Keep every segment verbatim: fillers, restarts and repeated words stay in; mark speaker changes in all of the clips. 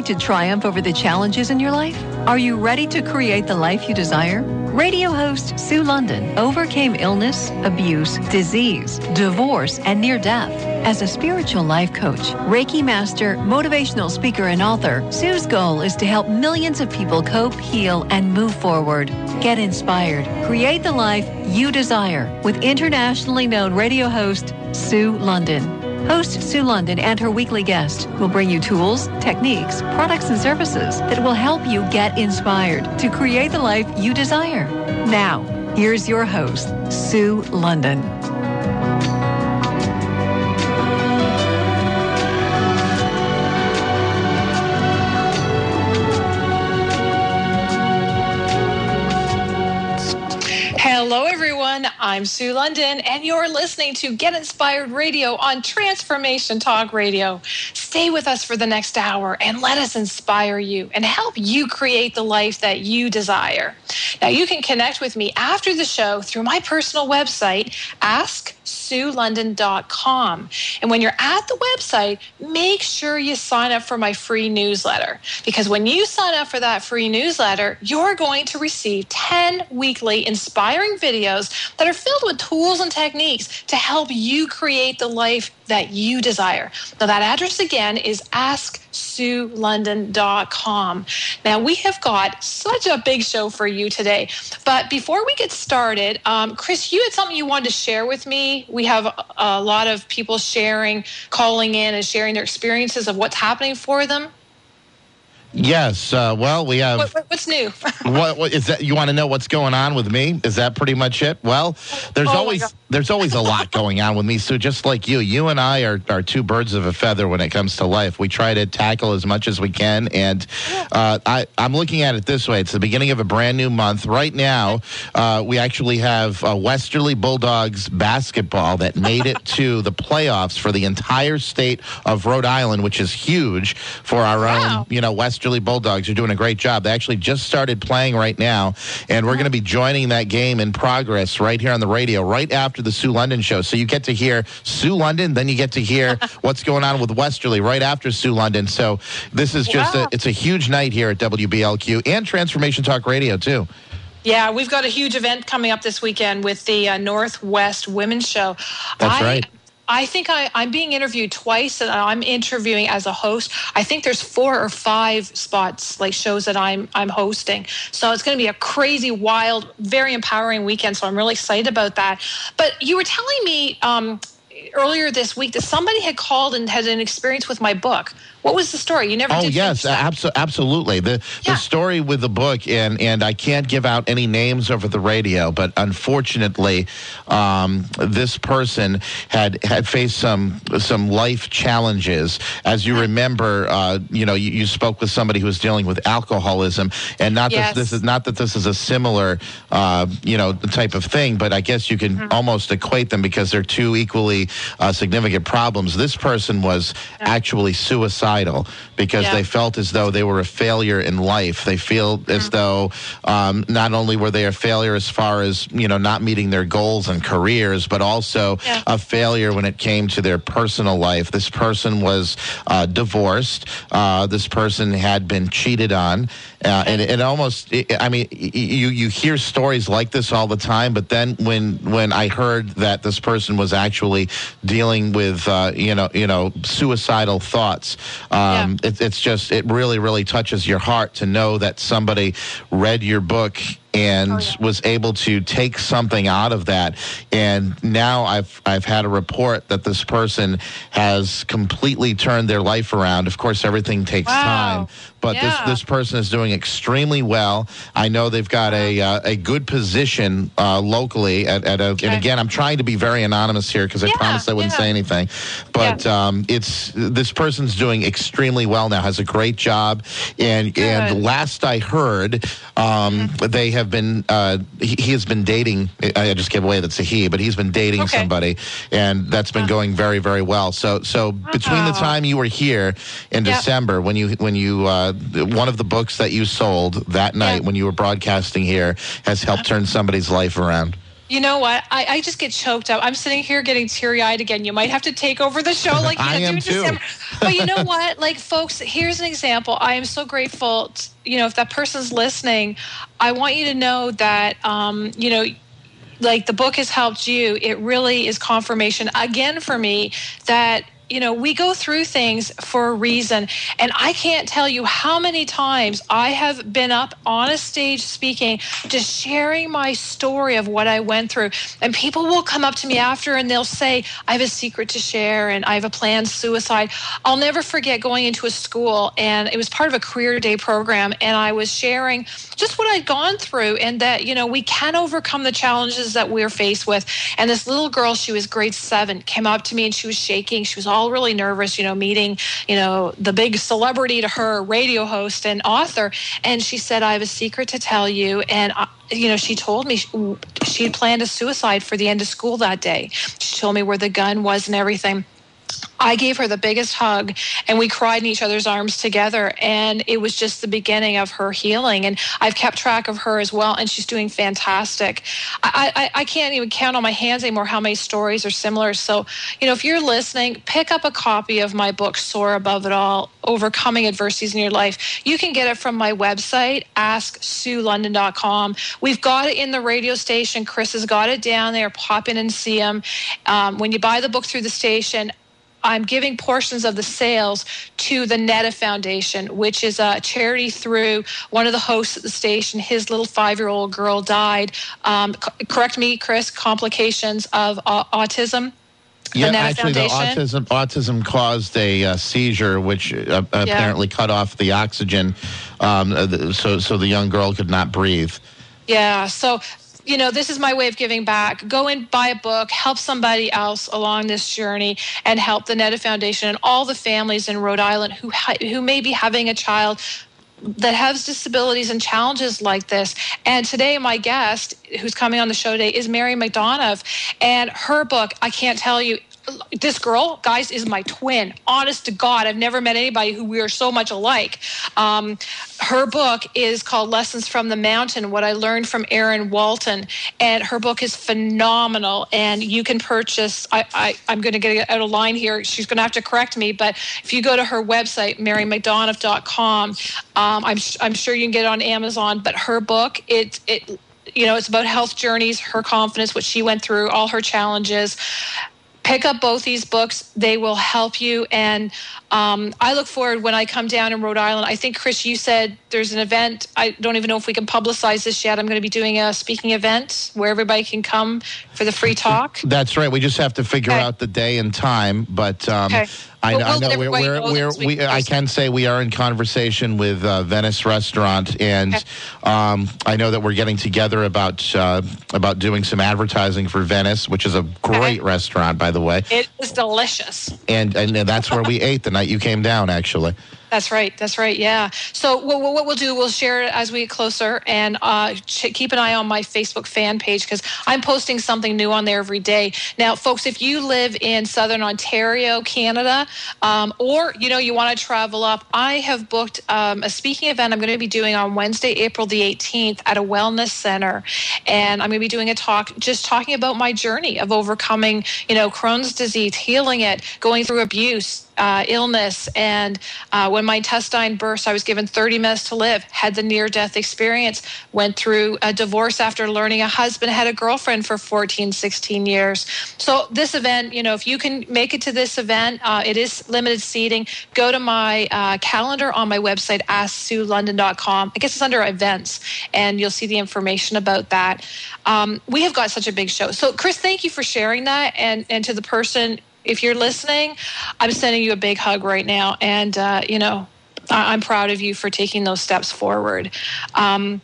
Speaker 1: to triumph over the challenges in your life? Are you ready to create the life you desire? Radio host Sue London overcame illness, abuse, disease, divorce, and near death. As a spiritual life coach, Reiki master, motivational speaker, and author, Sue's goal is to help millions of people cope, heal, and move forward. Get inspired. Create the life you desire with internationally known radio host Sue London. Host Sue London and her weekly guest will bring you tools, techniques, products, and services that will help you get inspired to create the life you desire. Now, here's your host, Sue London.
Speaker 2: Hello, everyone. I'm Sue London, and you're listening to Get Inspired Radio on Transformation Talk Radio. Stay with us for the next hour and let us inspire you and help you create the life that you desire. Now, you can connect with me after the show through my personal website, ask sue london dot com. And when you're at the website, make sure you sign up for my free newsletter. Because when you sign up for that free newsletter, you're going to receive ten weekly inspiring videos that are filled with tools and techniques to help you create the life that you desire. Now, that address again is ask sue london dot com. Now, we have got such a big show for you today. But before we get started, um, Chris, you had something you wanted to share with me. We have a, a lot of people sharing, calling in and sharing their experiences of what's happening for them.
Speaker 3: Yes. Uh, well, we have.
Speaker 2: What, what, what's new?
Speaker 3: what, what is that? You want to know what's going on with me? Is that pretty much it? Well, there's
Speaker 2: oh
Speaker 3: always there's always a lot going on with me. So just like you, you and I are, are two birds of a feather when it comes to life. We try to tackle as much as we can, and uh, I, I'm looking at it this way. It's the beginning of a brand new month. Right now, uh, we actually have uh, Westerly Bulldogs basketball that made it to the playoffs for the entire state of Rhode Island, which is huge for our wow. own, you know, Westerly Bulldogs are doing a great job. They actually just started playing right now, and we're going to be joining that game in progress right here on the radio, right after the Sue London show. So you get to hear Sue London, then you get to hear what's going on with Westerly right after Sue London. So this is just wow. a, it's a huge night here at W B L Q and Transformation Talk Radio, too.
Speaker 2: Yeah, we've got a huge event coming up this weekend with the uh, Northwest Women's Show.
Speaker 3: That's
Speaker 2: I,
Speaker 3: right.
Speaker 2: I think I, I'm being interviewed twice, and I'm interviewing as a host. I think there's four or five spots, like shows that I'm I'm hosting. So it's going to be a crazy, wild, very empowering weekend. So I'm really excited about that. But you were telling me um, earlier this week that somebody had called and had an experience with my book. What was the story? You never
Speaker 3: oh,
Speaker 2: did.
Speaker 3: Oh, yes, abso- absolutely. The
Speaker 2: yeah.
Speaker 3: the story with the book, and, and I can't give out any names over the radio, but unfortunately, um, this person had had faced some some life challenges. As you remember, uh, you know, you, you spoke with somebody who was dealing with alcoholism, and not
Speaker 2: yes.
Speaker 3: that this is not that this is a similar, uh, you know, type of thing, but I guess you can mm-hmm. almost equate them because they're two equally uh, significant problems. This person was yeah. actually suicidal. Because yeah. they felt as though they were a failure in life. They feel mm-hmm. as though um, not only were they a failure as far as, you know, not meeting their goals and careers, but also yeah. a failure when it came to their personal life. This person was uh, divorced. Uh, this person had been cheated on. Uh, and it almost, I mean, you, you hear stories like this all the time, but then when when I heard that this person was actually dealing with, uh, you know, you know, suicidal thoughts, um, yeah. it, it's just, it really, really touches your heart to know that somebody read your book and oh, yeah. was able to take something out of that. And now I've I've had a report that this person has completely turned their life around. Of course, everything takes wow. time, but yeah. this this person is doing extremely well. I know they've got wow. a uh, a good position uh, locally at, at a, okay. and again, I'm trying to be very anonymous here because I yeah, promised I wouldn't yeah. say anything. But yeah. um, it's this person's doing extremely well now, has a great job, and good. and last I heard, um, mm-hmm. they have been uh, he, he has been dating. I just gave away that's a he, but he's been dating okay. somebody, and that's been uh-huh. going very, very well. So, so uh-huh. between the time you were here in yep. December, when you when you uh, one of the books that you sold that night yep. when you were broadcasting here has helped turn somebody's life around.
Speaker 2: You know what? I, I just get choked up. I'm sitting here getting teary-eyed again. You might have to take over the show like you
Speaker 3: I
Speaker 2: do
Speaker 3: am
Speaker 2: in
Speaker 3: too.
Speaker 2: December. But you know what? Like, folks, here's an example. I am so grateful. t- you know, if that person's listening, I want you to know that, um, you know, like the book has helped you. It really is confirmation again for me that, you know, we go through things for a reason. And I can't tell you how many times I have been up on a stage speaking, just sharing my story of what I went through. And people will come up to me after and they'll say, I have a secret to share and I have a planned suicide. I'll never forget going into a school, and it was part of a career day program. And I was sharing just what I'd gone through, and that, you know, we can overcome the challenges that we're faced with. And this little girl, she was grade seven, came up to me and she was shaking. She was all really nervous, you know, meeting, you know, the big celebrity to her, radio host and author. And she said, I have a secret to tell you. And, I, you know, she told me she, she had planned a suicide for the end of school that day. She told me where the gun was and everything. I gave her the biggest hug, and we cried in each other's arms together, and it was just the beginning of her healing. And I've kept track of her as well, and she's doing fantastic. I, I, I can't even count on my hands anymore how many stories are similar. So, you know, if you're listening, pick up a copy of my book, Soar Above It All, Overcoming Adversities in Your Life. You can get it from my website, ask sue london dot com. We've got it in the radio station. Chris has got it down there. Pop in and see him. Um, when you buy the book through the station, I'm giving portions of the sales to the Netta Foundation, which is a charity through one of the hosts at the station. His little five-year-old girl died. Um, co- correct me, Chris, complications of uh, autism. The
Speaker 3: Yeah,
Speaker 2: Netta
Speaker 3: actually, the
Speaker 2: Foundation.
Speaker 3: autism autism caused a uh, seizure, which uh, apparently cut off the oxygen, um, uh, the- so so the young girl could not breathe.
Speaker 2: Yeah, so, you know, this is my way of giving back. Go and buy a book, help somebody else along this journey, and help the Netta Foundation and all the families in Rhode Island who ha- who may be having a child that has disabilities and challenges like this. And today, my guest, who's coming on the show today, is Mary McDonough. And her book, I can't tell you, this girl, guys, is my twin. Honest to God, I've never met anybody who we are so much alike. Um, her book is called Lessons from the Mountain, What I Learned from Erin Walton. And her book is phenomenal. And you can purchase, I, I, I'm going to get out of line here. She's going to have to correct me. But if you go to her website, mary mcdonough dot com, um, I'm, I'm sure you can get it on Amazon. But her book, it, it, you know, it's about health journeys, her confidence, what she went through, all her challenges. Pick up both these books. They will help you. And um, I look forward when I come down in Rhode Island. I think, Chris, you said there's an event. I don't even know if we can publicize this yet. I'm going to be doing a speaking event where everybody can come for the free talk.
Speaker 3: That's right. We just have to figure
Speaker 2: Okay.
Speaker 3: out the day and time. But um,
Speaker 2: Okay.
Speaker 3: I,
Speaker 2: Well,
Speaker 3: I
Speaker 2: we'll
Speaker 3: know
Speaker 2: let
Speaker 3: we're,
Speaker 2: everybody
Speaker 3: we're,
Speaker 2: know
Speaker 3: we're,
Speaker 2: this week
Speaker 3: we, I
Speaker 2: first.
Speaker 3: can say we are in conversation with uh, Venice Restaurant, and
Speaker 2: Okay.
Speaker 3: um, I know that we're getting together about uh, about doing some advertising for Venice, which is a great
Speaker 2: Okay.
Speaker 3: restaurant, by the way.
Speaker 2: It is delicious.
Speaker 3: And and that's where we ate the night you came down, actually.
Speaker 2: That's right. That's right. Yeah. So what, what we'll do, we'll share it as we get closer, and uh, ch- keep an eye on my Facebook fan page because I'm posting something new on there every day. Now, folks, if you live in Southern Ontario, Canada, um, or, you know, you want to travel up, I have booked um, a speaking event I'm going to be doing on Wednesday, April the eighteenth at a wellness center. And I'm going to be doing a talk just talking about my journey of overcoming, you know, Crohn's disease, healing it, going through abuse, Uh, illness. And uh, when my intestine burst, I was given thirty minutes to live, had the near-death experience, went through a divorce after learning a husband had a girlfriend for fourteen, sixteen years. So this event, you know, if you can make it to this event, uh, it is limited seating. Go to my uh, calendar on my website, ask sue london dot com. I guess it's under events, and you'll see the information about that. Um, we have got such a big show. So, Chris, thank you for sharing that. And, and to the person, if you're listening, I'm sending you a big hug right now. And, uh, you know, I- I'm proud of you for taking those steps forward. Um,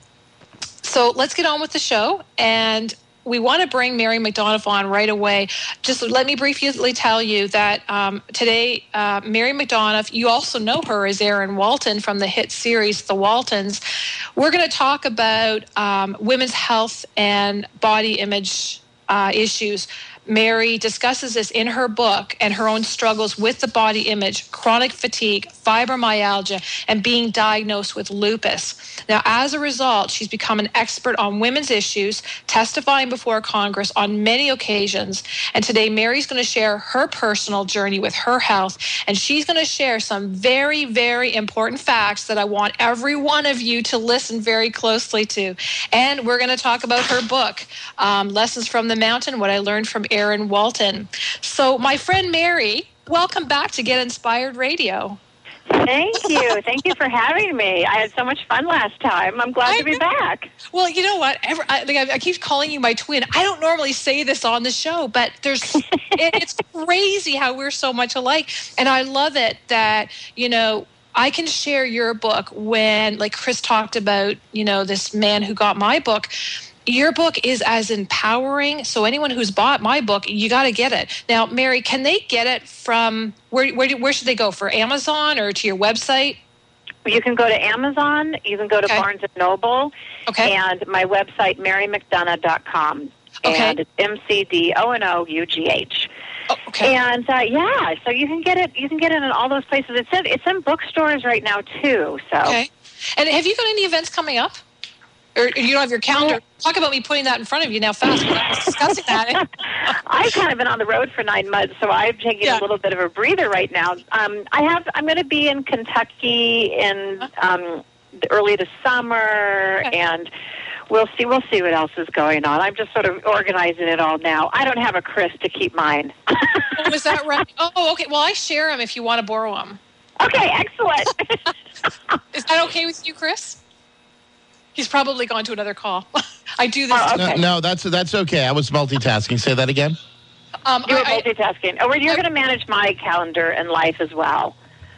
Speaker 2: so let's get on with the show. And we want to bring Mary McDonough on right away. Just let me briefly tell you that um, today, uh, Mary McDonough, you also know her as Erin Walton from the hit series The Waltons. We're going to talk about um, women's health and body image uh, issues. Mary discusses this in her book and her own struggles with the body image, chronic fatigue, fibromyalgia, and being diagnosed with lupus. Now, as a result, she's become an expert on women's issues, testifying before Congress on many occasions. And today, Mary's going to share her personal journey with her health, and she's going to share some very, very important facts that I want every one of you to listen very closely to. And we're going to talk about her book, um, Lessons from the Mountain, What I Learned from Aaron Walton. So, my friend Mary, welcome back to Get Inspired Radio.
Speaker 4: Thank you. Thank you for having me. I had so much fun last time. I'm glad I to be know. back.
Speaker 2: Well, you know what? Ever, I, like, I keep calling you my twin. I don't normally say this on the show, but there's it, it's crazy how we're so much alike. And I love it that, you know, I can share your book when, like Chris talked about, you know, this man who got my book. Your book is as empowering. So anyone who's bought my book, you got to get it. Now, Mary, can they get it from, where, where, where should they go? For Amazon or to your website?
Speaker 4: You can go to Amazon. You can go to okay. Barnes and Noble. Okay. And my website, mary mcdonough dot com.
Speaker 2: Okay.
Speaker 4: And it's M C D O N O U G H.
Speaker 2: Oh, okay.
Speaker 4: And uh, yeah, so you can get it. You can get it in all those places. It's in, it's in bookstores right now too. So.
Speaker 2: Okay. And have you got any events coming up? Or you don't have your calendar? Talk about me putting that in front of you now fast. We're discussing that.
Speaker 4: I've kind of been on the road for nine months, so I'm taking yeah. a little bit of a breather right now. Um, I have. I'm going to be in Kentucky in um, early this summer, okay. and we'll see. We'll see what else is going on. I'm just sort of organizing it all now. I don't have a Chris to keep mine.
Speaker 2: Oh, is that right? Oh, okay. Well, I share them if you want to borrow them.
Speaker 4: Okay, excellent.
Speaker 2: Is that okay with you, Chris? He's probably gone to another call. I do this.
Speaker 4: Oh, okay.
Speaker 3: no, no, that's that's okay. I was multitasking. Say that again.
Speaker 4: Um, you were I, multitasking. Oh, you're going to manage my calendar and life as well.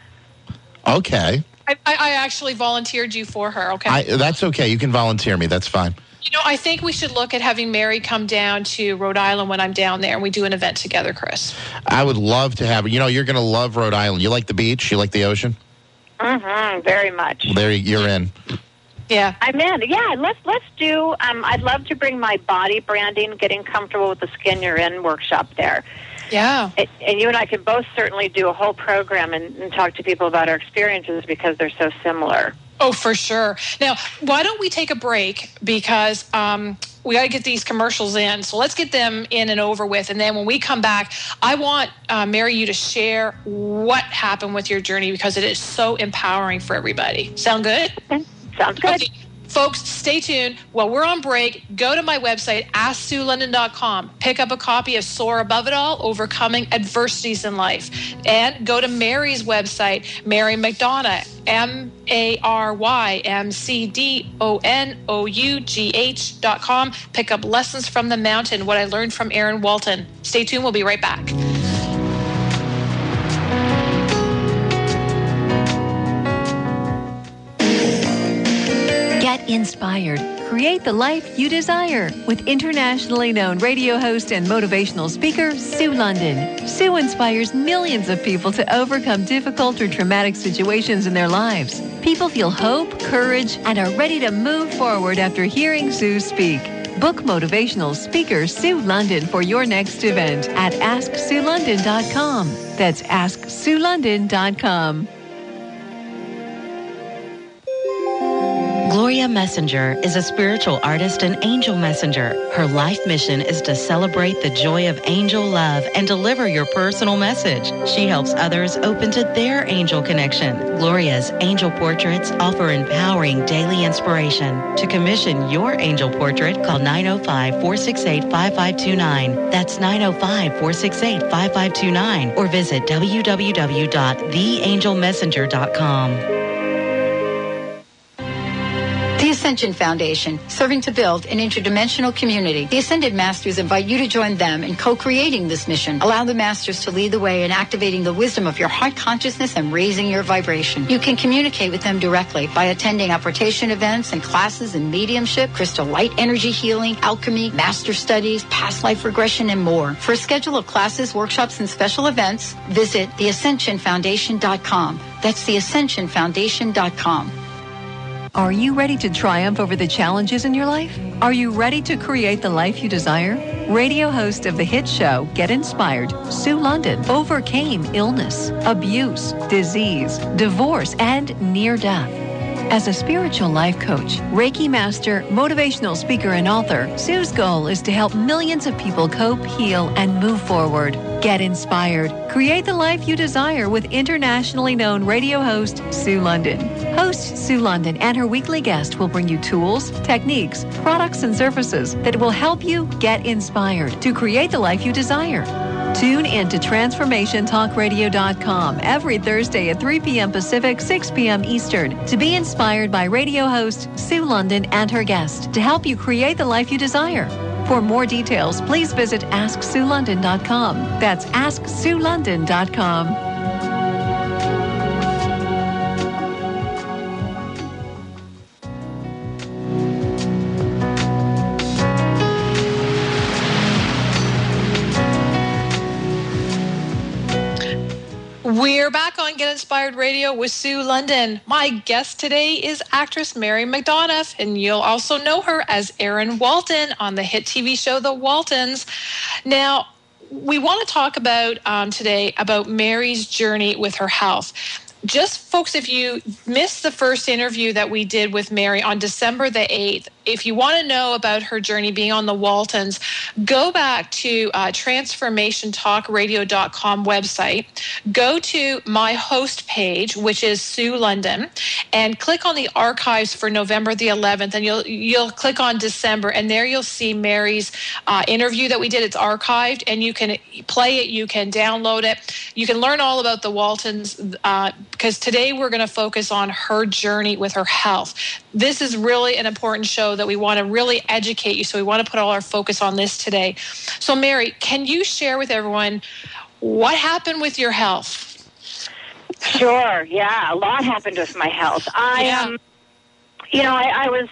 Speaker 3: Okay.
Speaker 2: I, I actually volunteered you for her. Okay.
Speaker 3: I, that's okay. You can volunteer me. That's fine.
Speaker 2: You know, I think we should look at having Mary come down to Rhode Island when I'm down there, and we do an event together, Chris.
Speaker 3: I would love to have it. You know, you're going to love Rhode Island. You like the beach? You like the ocean?
Speaker 4: Mm-hmm. Very much.
Speaker 3: Well, there you're in.
Speaker 2: Yeah,
Speaker 4: I'm in. Yeah, let's let's do. Um, I'd love to bring my body branding, getting comfortable with the skin you're in workshop there.
Speaker 2: Yeah,
Speaker 4: it, and you and I could both certainly do a whole program and, and talk to people about our experiences because they're so similar.
Speaker 2: Oh, for sure. Now, why don't we take a break because um, we got to get these commercials in. So let's get them in and over with, and then when we come back, I want uh, Mary you to share what happened with your journey because it is so empowering for everybody. Sound good?
Speaker 4: Okay. Sounds good.
Speaker 2: Okay. Folks, stay tuned. While we're on break, go to my website, ask sue london dot com. Pick up a copy of Soar Above It All, Overcoming Adversities in Life. And go to Mary's website, Mary McDonough, M A R Y M C D O N O U G H dot com. Pick up Lessons from the Mountain, What I Learned from Aaron Walton. Stay tuned. We'll be right back.
Speaker 1: Get inspired. Create the life you desire with internationally known radio host and motivational speaker, Sue London. Sue inspires millions of people to overcome difficult or traumatic situations in their lives. People feel hope, courage, and are ready to move forward after hearing Sue speak. Book motivational speaker Sue London for your next event at ask sue london dot com. That's ask sue london dot com.
Speaker 5: Gloria Messenger is a spiritual artist and angel messenger. Her life mission is to celebrate the joy of angel love and deliver your personal message. She helps others open to their angel connection. Gloria's angel portraits offer empowering daily inspiration. To commission your angel portrait, call nine oh five, four six eight, five five two nine. That's nine oh five, four six eight, five five two nine or visit w w w dot the angel messenger dot com.
Speaker 6: The Ascension Foundation, serving to build an interdimensional community. The Ascended Masters invite you to join them in co-creating this mission. Allow the Masters to lead the way in activating the wisdom of your heart consciousness and raising your vibration. You can communicate with them directly by attending apportation events and classes in mediumship, crystal light energy healing, alchemy, master studies, past life regression, and more. For a schedule of classes, workshops, and special events, visit the ascension foundation dot com. That's the ascension foundation dot com.
Speaker 1: Are you ready to triumph over the challenges in your life? Are you ready to create the life you desire? Radio host of the hit show Get Inspired, Sue London, overcame illness, abuse, disease, divorce, and near death. As a spiritual life coach, Reiki master, motivational speaker, and author, Sue's goal is to help millions of people cope, heal, and move forward. Get inspired. Create the life you desire with internationally known radio host Sue London. Host Sue London and her weekly guest will bring you tools, techniques, products, and services that will help you get inspired to create the life you desire. Tune in to transformation talk radio dot com every Thursday at three p.m. Pacific, six p.m. Eastern to be inspired by radio host Sue London and her guest to help you create the life you desire. For more details, please visit ask sue london dot com. That's ask sue london dot com.
Speaker 2: We're back on Get Inspired Radio with Sue London. My guest today is actress Mary McDonough, and you'll also know her as Erin Walton on the hit T V show The Waltons. Now, we want to talk about um, today about Mary's journey with her health. Just, folks, if you missed the first interview that we did with Mary on December the eighth, if you want to know about her journey being on the Waltons, go back to uh, transformation talk radio dot com website, go to my host page, which is Sue London, and click on the archives for November the eleventh, and you'll you'll click on December, and there you'll see Mary's uh, interview that we did. It's archived, and you can play it, you can download it, you can learn all about the Waltons, uh, because today we're going to focus on her journey with her health. This is really an important show that we want to really educate you, so we want to put all our focus on this today. So, Mary, can you share with everyone what happened with your health?
Speaker 4: Sure, yeah, a lot happened with my health. I,
Speaker 2: yeah.
Speaker 4: um, you know, I, I was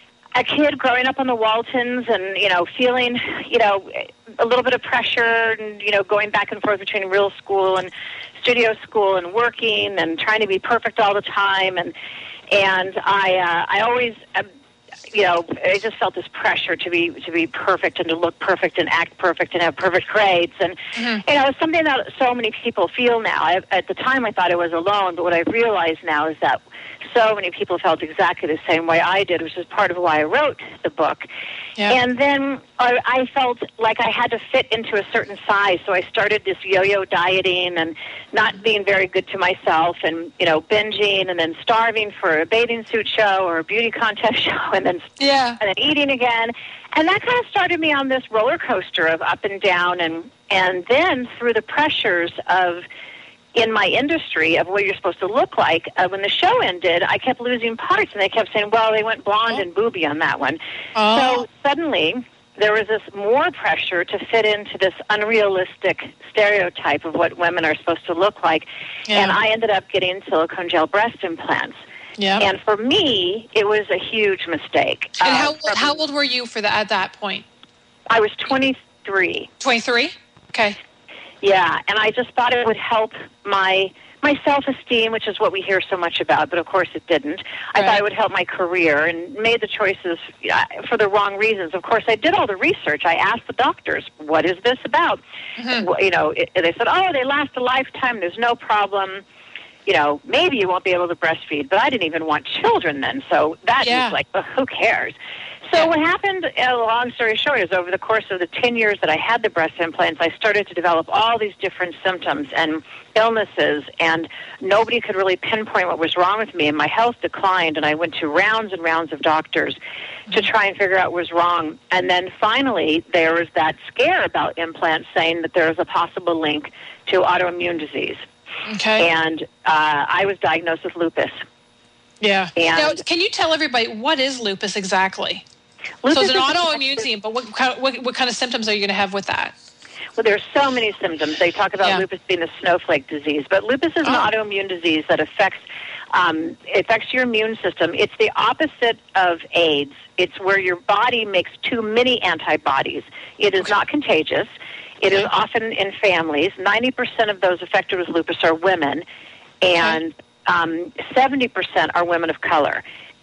Speaker 4: a kid growing up on the Waltons and, you know, feeling, you know, a little bit of pressure and, you know, going back and forth between real school and studio school and working and trying to be perfect all the time. And, and I, uh, I always, uh, you know, I just felt this pressure to be to be perfect and to look perfect and act perfect and have perfect grades. And, mm-hmm. you know, it's something that so many people feel now. I, at the time, I thought I was alone, but what I've realized now is that so many people felt exactly the same way I did, which is part of why I wrote the book. Yeah. And then I, I felt like I had to fit into a certain size, so I started this yo-yo dieting and not being very good to myself and, you know, binging and then starving for a bathing suit show or a beauty contest show and then,
Speaker 2: yeah.
Speaker 4: and then eating again. And that kind of started me on this roller coaster of up and down. And, and then through the pressures of in my industry of what you're supposed to look like, uh, when the show ended, I kept losing parts, and they kept saying, well, they went blonde oh. and booby on that one. Oh. So suddenly, there was this more pressure to fit into this unrealistic stereotype of what women are supposed to look like, yeah. and I ended up getting silicone gel breast implants.
Speaker 2: Yeah.
Speaker 4: And for me, it was a huge mistake.
Speaker 2: And
Speaker 4: uh,
Speaker 2: how, old, how old were you for the, at that point?
Speaker 4: I was twenty-three.
Speaker 2: twenty-three? Okay.
Speaker 4: Yeah, and I just thought it would help my my self-esteem, which is what we hear so much about, but of course it didn't. I right. thought it would help my career and made the choices for the wrong reasons. Of course, I did all the research. I asked the doctors, what is this about? Mm-hmm. You know, it, they said, oh, they last a lifetime. There's no problem. You know, maybe you won't be able to breastfeed, but I didn't even want children then, so that yeah. was like, well, who cares? So yeah. what happened, uh, long story short, is over the course of the ten years that I had the breast implants, I started to develop all these different symptoms and illnesses, and nobody could really pinpoint what was wrong with me, and my health declined, and I went to rounds and rounds of doctors mm-hmm. to try and figure out what was wrong. And then finally, there was that scare about implants saying that there was a possible link to autoimmune disease.
Speaker 2: Okay.
Speaker 4: And uh, I was diagnosed with lupus.
Speaker 2: Yeah.
Speaker 4: And
Speaker 2: now, can you tell everybody, what is lupus exactly?
Speaker 4: Lupus
Speaker 2: so it's an autoimmune disease, but what kind, of, what, what kind of symptoms are you going to have with that?
Speaker 4: Well, there's so many symptoms. They talk about
Speaker 2: yeah.
Speaker 4: lupus being a snowflake disease, but lupus is an
Speaker 2: oh.
Speaker 4: autoimmune disease that affects um, it affects your immune system. It's the opposite of AIDS. It's where your body makes too many antibodies. It is okay. not contagious. It okay. is often in families. ninety percent of those affected with lupus are women, and okay. um, seventy percent are women of color.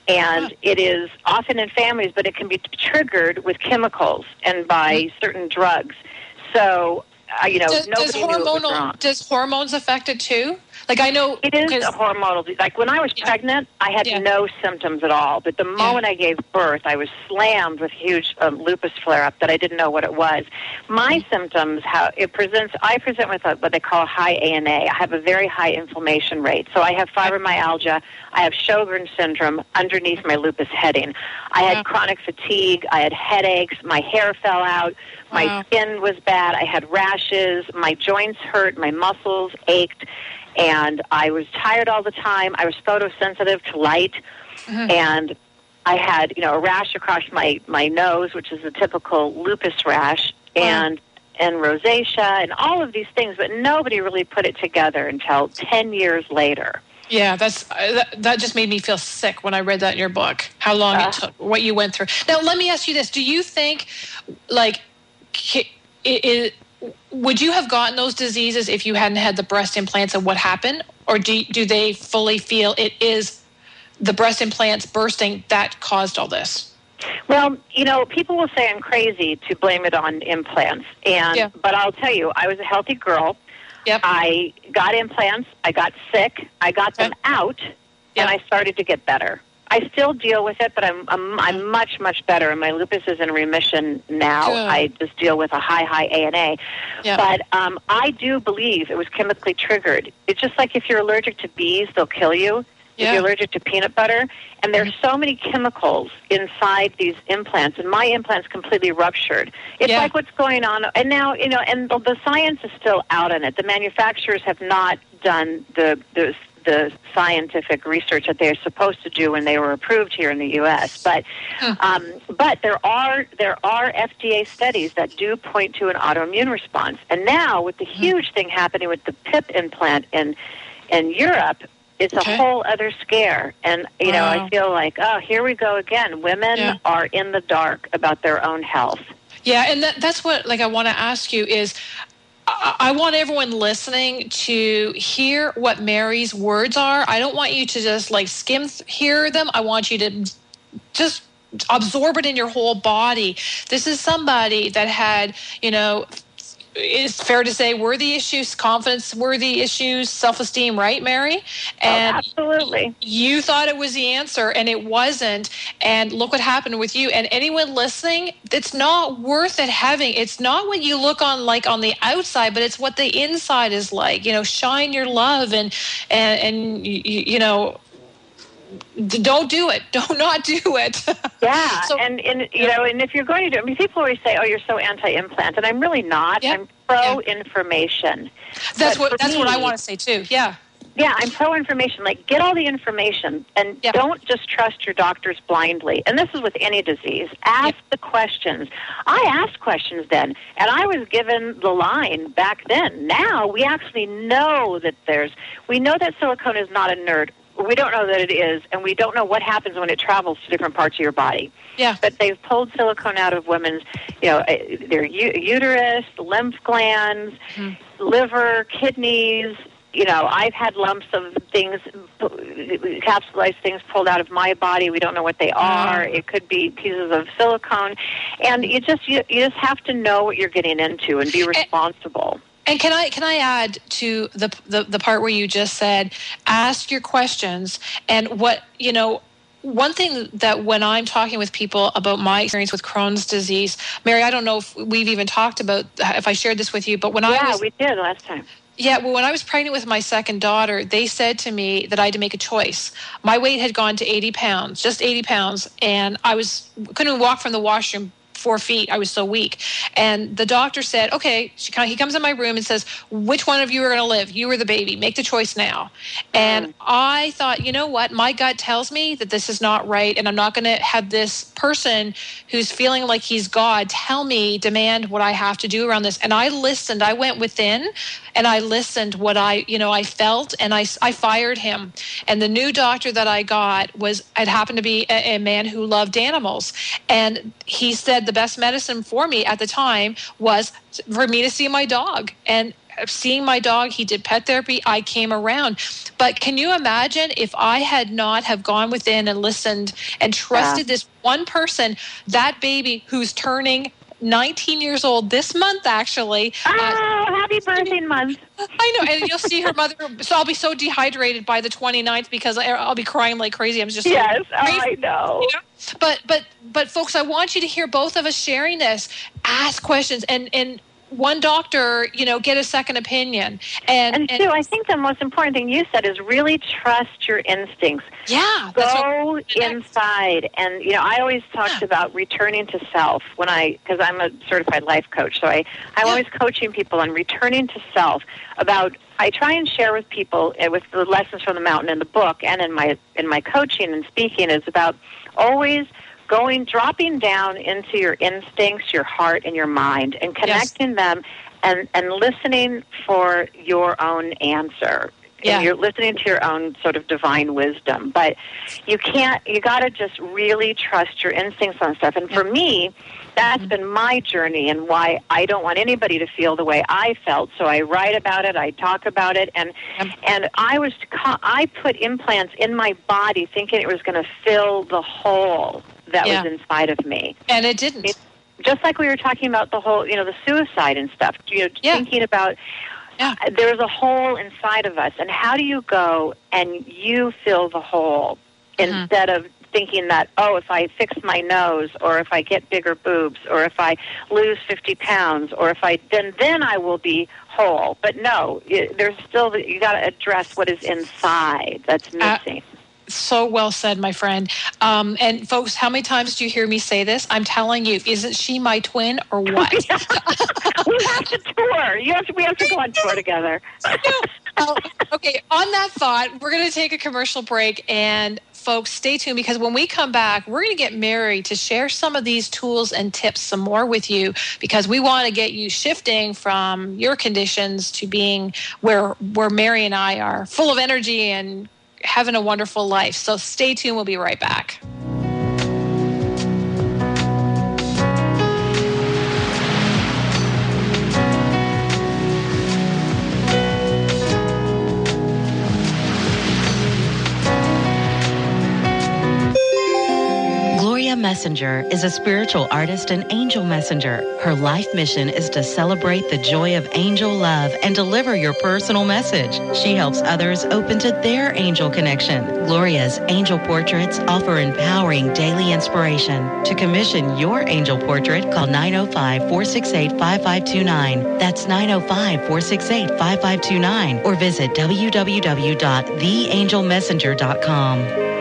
Speaker 4: And it is often in families, but it can be triggered with chemicals and by certain drugs. So, uh, you know,
Speaker 2: does,
Speaker 4: nobody
Speaker 2: does
Speaker 4: knew it was wrong.
Speaker 2: Does hormones affect it too? Like I know
Speaker 4: it is a hormonal disease. Like when I was
Speaker 2: yeah.
Speaker 4: pregnant, I had
Speaker 2: yeah.
Speaker 4: no symptoms at all. But the moment yeah. I gave birth, I was slammed with huge um, lupus flare-up that I didn't know what it was. My mm-hmm. symptoms, how it presents, I present with a, what they call high A N A. I have a very high inflammation rate. So I have fibromyalgia. I have Sjogren's syndrome underneath my lupus heading. I had yeah. chronic fatigue. I had headaches. My hair fell out. My wow. skin was bad. I had rashes. My joints hurt. My muscles ached. And I was tired all the time. I was photosensitive to light. Mm-hmm. And I had, you know, a rash across my, my nose, which is a typical lupus rash, wow. and and rosacea, and all of these things. But nobody really put it together until ten years later.
Speaker 2: Yeah, that's uh, that, that just made me feel sick when I read that in your book, how long uh, it took, what you went through. Now, let me ask you this. Do you think, like, it, it would you have gotten those diseases if you hadn't had the breast implants and what happened? Or do do they fully feel it is the breast implants bursting that caused all this?
Speaker 4: Well, you know, people will say I'm crazy to blame it on implants. and yeah. But I'll tell you, I was a healthy girl.
Speaker 2: Yep.
Speaker 4: I got implants. I got sick. I got them yep. out, yep. and I started to get better. I still deal with it, but I'm I'm, I'm much, much better, and my lupus is in remission now.
Speaker 2: Good.
Speaker 4: I just deal with a high, high A N A.
Speaker 2: Yep.
Speaker 4: But um, I do believe it was chemically triggered. It's just like if you're allergic to bees, they'll kill you.
Speaker 2: Yeah.
Speaker 4: If you're allergic to peanut butter, and there's
Speaker 2: mm-hmm.
Speaker 4: so many chemicals inside these implants, and my implants completely ruptured. It's
Speaker 2: yeah.
Speaker 4: like what's going on, and now, you know, and the, the science is still out on it. The manufacturers have not done the the the scientific research that they're supposed to do when they were approved here in the U S But um, but there are there are F D A studies that do point to an autoimmune response. And now with the huge thing happening with the P I P implant in in Europe, it's
Speaker 2: okay.
Speaker 4: a whole other scare. And you know,
Speaker 2: wow.
Speaker 4: I feel like, oh, here we go again. Women
Speaker 2: yeah.
Speaker 4: are in the dark about their own health.
Speaker 2: Yeah, and that, that's what like I want to ask you is I want everyone listening to hear what Mary's words are. I don't want you to just like skim th- hear them. I want you to just absorb it in your whole body. This is somebody that had, you know, it's fair to say worthy issues, confidence worthy issues, self-esteem, right, Mary? And
Speaker 4: oh, absolutely.
Speaker 2: You thought it was the answer and it wasn't. And look what happened with you. And anyone listening, it's not worth it having. It's not what you look on like on the outside, but it's what the inside is like. You know, shine your love and and and you, you know, don't do it. Don't not do it.
Speaker 4: Yeah,
Speaker 2: so,
Speaker 4: and, and you know, and if you're going to do it, I mean, people always say, "Oh, you're so anti-implant," and I'm really not.
Speaker 2: Yeah.
Speaker 4: I'm pro-information.
Speaker 2: That's
Speaker 4: but
Speaker 2: what that's
Speaker 4: me,
Speaker 2: what I want to say too. Yeah.
Speaker 4: Yeah, I'm pro-information. Like, get all the information, and
Speaker 2: yeah.
Speaker 4: don't just trust your doctors blindly. And this is with any disease. Ask yeah. the questions. I asked questions then, and I was given the line back then. Now we actually know that there's. We know that silicone is not inert. We don't know that it is, and we don't know what happens when it travels to different parts of your body.
Speaker 2: Yeah.
Speaker 4: But they've pulled silicone out of women's, you know, their uterus, lymph glands, mm-hmm. liver, kidneys. You know, I've had lumps of things, capsulized things pulled out of my body. We don't know what they are. Mm. It could be pieces of silicone. And you just you, you just have to know what you're getting into and be responsible.
Speaker 2: And- And can I can I add to the, the the part where you just said, ask your questions, and what, you know, one thing that when I'm talking with people about my experience with Crohn's disease, Mary, I don't know if we've even talked about, if I shared this with you, but when
Speaker 4: yeah,
Speaker 2: I was...
Speaker 4: Yeah, we did last time.
Speaker 2: Yeah, well, when I was pregnant with my second daughter, they said to me that I had to make a choice. My weight had gone to eighty pounds, just eighty pounds, and I was couldn't walk from the washroom four feet. I was so weak. And the doctor said, okay, she, he comes in my room and says, which one of you are going to live? You or the baby? Make the choice now. And mm. I thought, you know what? My gut tells me that this is not right, and I'm not going to have this person who's feeling like he's God tell me, demand what I have to do around this. And I listened. I went within, and I listened what I, you know, I felt, and I, I fired him. And the new doctor that I got was, it happened to be a, a man who loved animals. And he said the best medicine for me at the time was for me to see my dog. And seeing my dog, he did pet therapy, I came around. But can you imagine if I had not have gone within and listened and trusted yeah. this one person, that baby who's turning nineteen years old this month, actually.
Speaker 4: Oh, uh, happy birthday month.
Speaker 2: I know, and you'll see her mother, so I'll be so dehydrated by the twenty-ninth because I'll be crying like crazy. I'm just
Speaker 4: Yes,
Speaker 2: so
Speaker 4: oh, I know.
Speaker 2: You know? But, but, but folks, I want you to hear both of us sharing this. Ask questions, and, and one doctor, you know, get a second opinion. And,
Speaker 4: and,
Speaker 2: and
Speaker 4: Sue, I think the most important thing you said is really trust your instincts.
Speaker 2: Yeah.
Speaker 4: Go inside. And, you know, I always talked yeah. about returning to self when I, because I'm a certified life coach, so I, I'm yeah. always coaching people on returning to self about, I try and share with people uh, with the lessons from the mountain in the book and in my, in my coaching and speaking is about always going, dropping down into your instincts, your heart, and your mind, and connecting yes. them and, and listening for your own answer. Yeah. And you're listening to your own sort of divine wisdom. But you can't, you got to just really trust your instincts on stuff. And for me, that's mm-hmm. been my journey and why I don't want anybody to feel the way I felt. So I write about it, I talk about it, and mm-hmm. and I was, I put implants in my body thinking it was going to fill the hole that yeah. was inside of me.
Speaker 2: And it didn't. It,
Speaker 4: just like we were talking about the whole, you know, the suicide and stuff, you know, yeah. thinking about yeah. uh, there's a hole inside of us, and how do you go and you fill the hole mm-hmm. instead of thinking that, oh, if I fix my nose, or if I get bigger boobs, or if I lose fifty pounds, or if I, then, then I will be whole. But no, it, there's still, the, you got to address what is inside that's missing. Uh,
Speaker 2: So well said, my friend. Um, and folks, how many times do you hear me say this? I'm telling you, isn't she my twin or what?
Speaker 4: We have to tour. You have to, we have to go on tour together.
Speaker 2: uh, okay, on that thought, we're going to take a commercial break. And folks, stay tuned because when we come back, we're going to get Mary to share some of these tools and tips some more with you because we want to get you shifting from your conditions to being where, where Mary and I are, full of energy and having a wonderful life. So stay tuned. We'll be right back.
Speaker 5: Messenger is a spiritual artist and angel messenger. Her life mission is to celebrate the joy of angel love and deliver your personal message. She helps others open to their angel connection. Gloria's angel portraits offer empowering daily inspiration. To commission your angel portrait, call nine oh five, four six eight, five five two nine. That's nine oh five, four six eight, five five two nine or visit w w w dot the angel messenger dot com.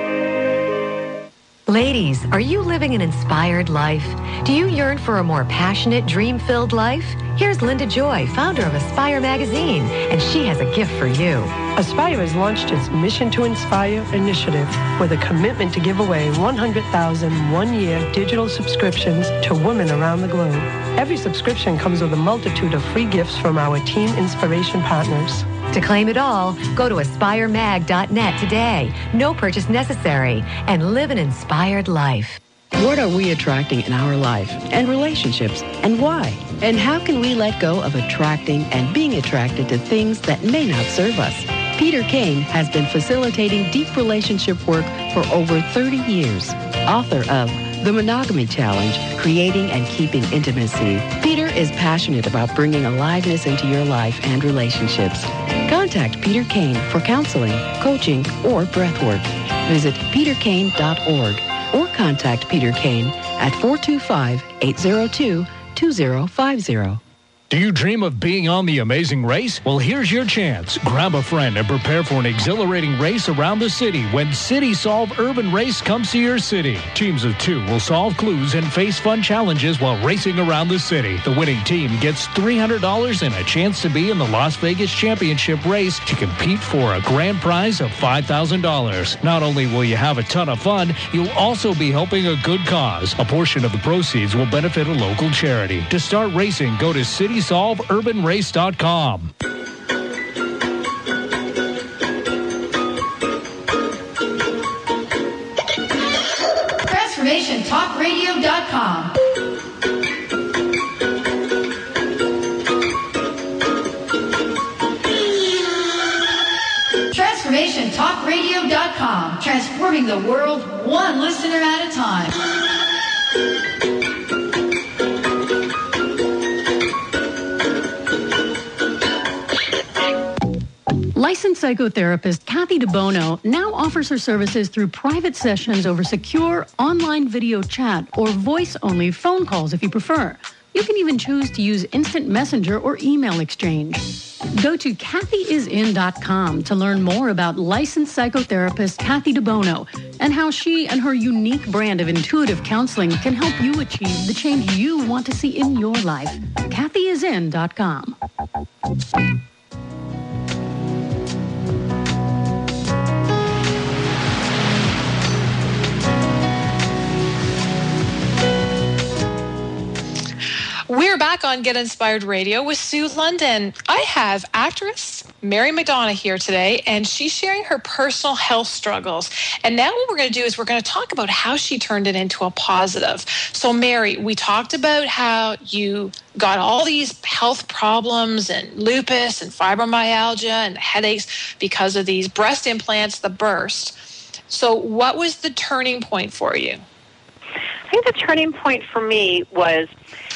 Speaker 1: Ladies, are you living an inspired life? Do you yearn for a more passionate, dream-filled life? Here's Linda Joy, founder of Aspire Magazine, and she has a gift for you.
Speaker 7: Aspire has launched its Mission to Inspire initiative with a commitment to give away one hundred thousand one-year digital subscriptions to women around the globe. Every subscription comes with a multitude of free gifts from our team inspiration partners.
Speaker 1: To claim it all, go to aspire mag dot net today. No purchase necessary, and live an inspired life.
Speaker 8: What are we attracting in our life and relationships, and why? And how can we let go of attracting and being attracted to things that may not serve us? Peter Kane has been facilitating deep relationship work for over thirty years. Author of The Monogamy Challenge, Creating and Keeping Intimacy, Peter is passionate about bringing aliveness into your life and relationships. Contact Peter Kane for counseling, coaching, or breathwork. Visit peter kane dot org or contact Peter Kane at four two five, eight zero two, two zero five zero.
Speaker 9: Do you dream of being on The Amazing Race? Well, here's your chance. Grab a friend and prepare for an exhilarating race around the city when City Solve Urban Race comes to your city. Teams of two will solve clues and face fun challenges while racing around the city. The winning team gets three hundred dollars and a chance to be in the Las Vegas Championship race to compete for a grand prize of five thousand dollars. Not only will you have a ton of fun, you'll also be helping a good cause. A portion of the proceeds will benefit a local charity. To start racing, go to city solve urban race dot com.
Speaker 10: transformation talk radio dot com. dot com, transforming the world one listener at a time.
Speaker 11: Licensed psychotherapist Kathy DeBono now offers her services through private sessions over secure online video chat or voice-only phone calls if you prefer. You can even choose to use instant messenger or email exchange. Go to Kathy is in dot com to learn more about licensed psychotherapist Kathy DeBono and how she and her unique brand of intuitive counseling can help you achieve the change you want to see in your life. Kathy is in dot com.
Speaker 2: We're back on Get Inspired Radio with Sue London. I have actress Mary McDonough here today, and she's sharing her personal health struggles. And now what we're going to do is we're going to talk about how she turned it into a positive. So, Mary, we talked about how you got all these health problems and lupus and fibromyalgia and headaches because of these breast implants that burst. So what was the turning point for you?
Speaker 4: I think the turning point for me was,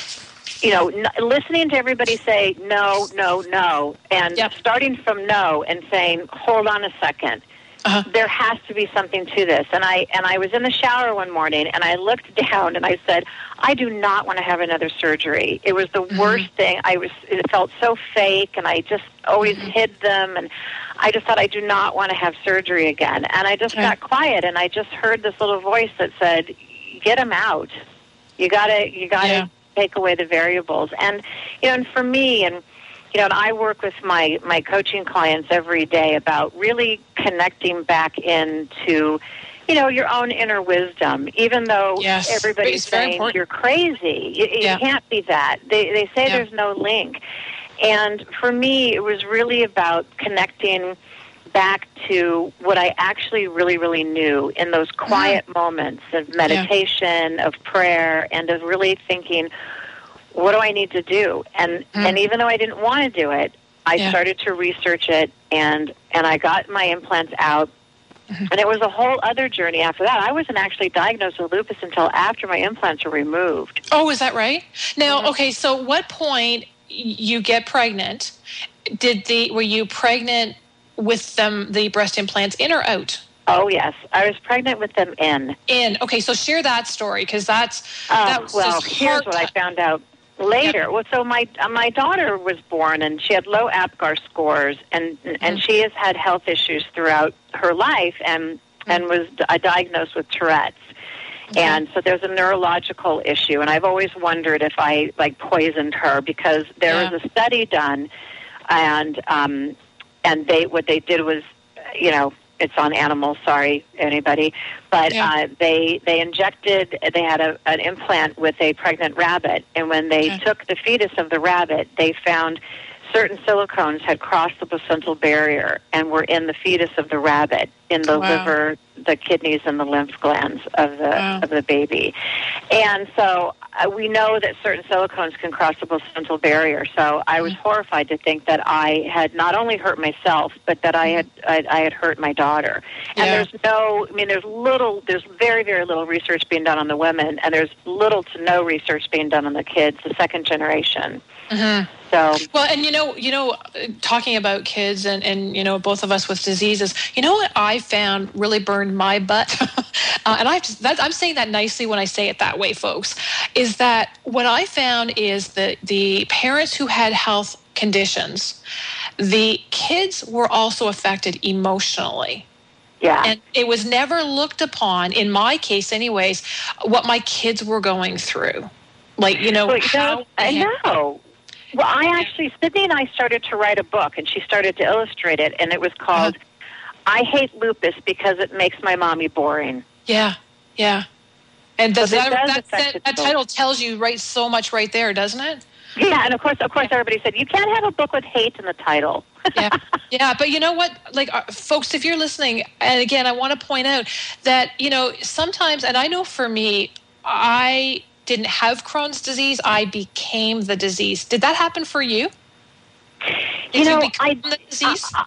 Speaker 4: you know, n- listening to everybody say no, no, no, and yep. starting from no and saying, hold on a second. Uh-huh. There has to be something to this. And I and I was in the shower one morning, and I looked down, and I said, I do not want to have another surgery. It was the mm-hmm. worst thing. I was. It felt so fake, and I just always mm-hmm. hid them. And I just thought, I do not want to have surgery again. And I just okay. got quiet, and I just heard this little voice that said, get them out. You gotta, you gotta yeah. take away the variables. And, you know, and for me, and, you know, and I work with my, my coaching clients every day about really connecting back into, you know, your own inner wisdom, even though
Speaker 2: yes.
Speaker 4: everybody's saying you're crazy. You, yeah. you can't be that. They, they say yeah. there's no link. And for me, it was really about connecting back to what I actually really, really knew in those quiet yeah. moments of meditation, yeah. of prayer, and of really thinking, what do I need to do? And mm. and even though I didn't want to do it, I yeah. started to research it, and, and I got my implants out. Mm-hmm. And it was a whole other journey after that. I wasn't actually diagnosed with lupus until after my implants were removed.
Speaker 2: Oh, is that right? Now, mm-hmm. okay, so what point you get pregnant? Did the were you pregnant with them, the breast implants, in or out?
Speaker 4: Oh, yes. I was pregnant with them in.
Speaker 2: In. Okay, so share that story, because that's...
Speaker 4: Uh,
Speaker 2: that was
Speaker 4: well,
Speaker 2: just
Speaker 4: here's what I found out later. Yep. Well, so my uh, my daughter was born, and she had low APGAR scores, and mm-hmm. and she has had health issues throughout her life, and, mm-hmm. and was uh, diagnosed with Tourette's. Okay. And so there's a neurological issue, and I've always wondered if I, like, poisoned her, because there yeah. was a study done, and... um And they what they did was, you know, it's on animals. Sorry, anybody, but yeah. uh, they they injected. They had a, an implant with a pregnant rabbit, and when they okay. took the fetus of the rabbit, they found certain silicones had crossed the placental barrier and were in the fetus of the rabbit, in the wow. liver, the kidneys, and the lymph glands of the wow. of the baby. And so uh, we know that certain silicones can cross the placental barrier. So I was mm-hmm. horrified to think that I had not only hurt myself, but that I had I, I had hurt my daughter. And yeah. there's no, I mean, there's little, there's very very little research being done on the women, and there's little to no research being done on the kids, the second generation.
Speaker 2: Mm-hmm.
Speaker 4: So
Speaker 2: well, and you know, you know, talking about kids and, and you know, both of us with diseases, you know what I found really burned my butt, uh, and I just, that, I'm saying that nicely when I say it that way, folks, is that what I found is that the parents who had health conditions, the kids were also affected emotionally.
Speaker 4: Yeah.
Speaker 2: And it was never looked upon, in my case anyways, what my kids were going through. Like, you know,
Speaker 4: well, you
Speaker 2: how...
Speaker 4: know I know. Well, I actually, Sydney and I started to write a book, and she started to illustrate it, and it was called uh-huh. I Hate Lupus Because It Makes My Mommy Boring.
Speaker 2: Yeah, yeah. And does
Speaker 4: so
Speaker 2: that,
Speaker 4: does
Speaker 2: that, that, that title tells you right so much right there, doesn't it?
Speaker 4: Yeah, and of course, of course, everybody said, you can't have a book with hate in the title.
Speaker 2: yeah, yeah, but you know what? Like, uh, folks, if you're listening, and again, I want to point out that, you know, sometimes, and I know for me, I... didn't have Crohn's disease, I became the disease. Did that happen for you? Did
Speaker 4: you know,
Speaker 2: you become
Speaker 4: I,
Speaker 2: the disease?
Speaker 4: Uh,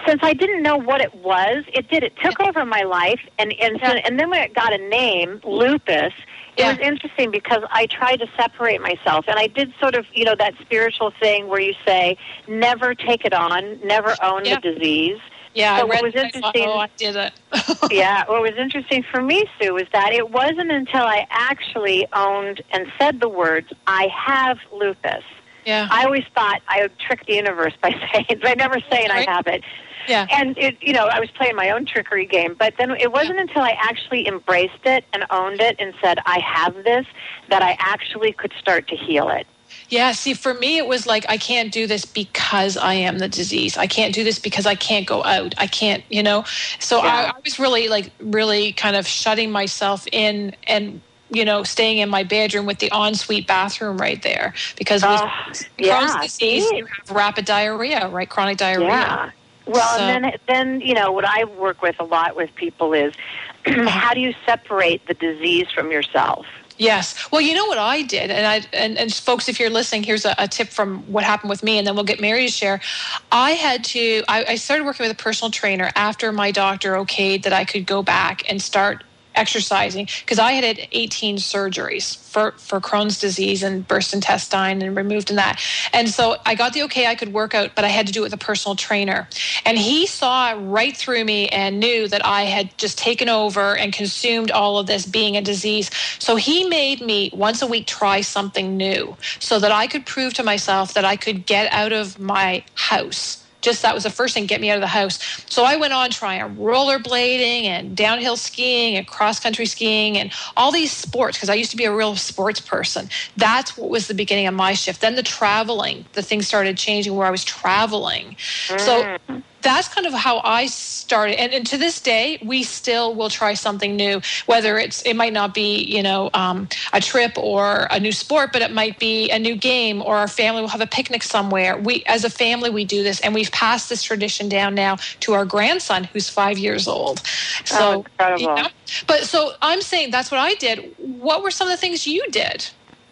Speaker 4: since I didn't know what it was, it did. It took yeah. over my life, and and, yeah. so, and then when it got a name, lupus, it yeah. was interesting because I tried to separate myself, and I did sort of, you know, that spiritual thing where you say, never take it on, never own
Speaker 2: yeah.
Speaker 4: the disease.
Speaker 2: Yeah,
Speaker 4: so
Speaker 2: I read
Speaker 4: what was
Speaker 2: it,
Speaker 4: interesting.
Speaker 2: I thought, oh, I did it.
Speaker 4: yeah, what was interesting for me, Sue, was that it wasn't until I actually owned and said the words, I have lupus.
Speaker 2: Yeah.
Speaker 4: I always thought I would trick the universe by saying, by never saying right. I have it.
Speaker 2: Yeah.
Speaker 4: And, it, you know, I was playing my own trickery game. But then it wasn't yeah. until I actually embraced it and owned it and said, I have this, that I actually could start to heal it.
Speaker 2: Yeah, see, for me, it was like, I can't do this because I am the disease. I can't do this because I can't go out. I can't, you know. So yeah. I, I was really, like, really kind of shutting myself in and, you know, staying in my bedroom with the ensuite bathroom right there. Because with uh, Crohn's
Speaker 4: yeah,
Speaker 2: disease,
Speaker 4: see?
Speaker 2: you have rapid diarrhea, right? Chronic diarrhea.
Speaker 4: Yeah. Well,
Speaker 2: so.
Speaker 4: and then, then, you know, what I work with a lot with people is how do you separate the disease from yourself?
Speaker 2: Yes. Well, you know what I did, and I and, and folks, if you're listening, here's a, a tip from what happened with me, and then we'll get Mary to share. I had to, I, I started working with a personal trainer after my doctor okayed that I could go back and start exercising, because I had had eighteen surgeries for, for Crohn's disease and burst intestine and removed in that. And so I got the okay I could work out, but I had to do it with a personal trainer. And he saw right through me and knew that I had just taken over and consumed all of this being a disease. So he made me once a week try something new so that I could prove to myself that I could get out of my house. Just that was the first thing, get me out of the house. So I went on trying rollerblading and downhill skiing and cross-country skiing and all these sports, because I used to be a real sports person. That's what was the beginning of my shift. Then the traveling, the things started changing where I was traveling. Mm. So that's kind of how I started. And, and to this day, we still will try something new, whether it's, it might not be, you know, um, a trip or a new sport, but it might be a new game, or our family will have a picnic somewhere. We, as a family, we do this, and we've passed this tradition down now to our grandson, who's five years old. So,
Speaker 4: oh, incredible.
Speaker 2: You know, but so I'm saying that's what I did. What were some of the things you did?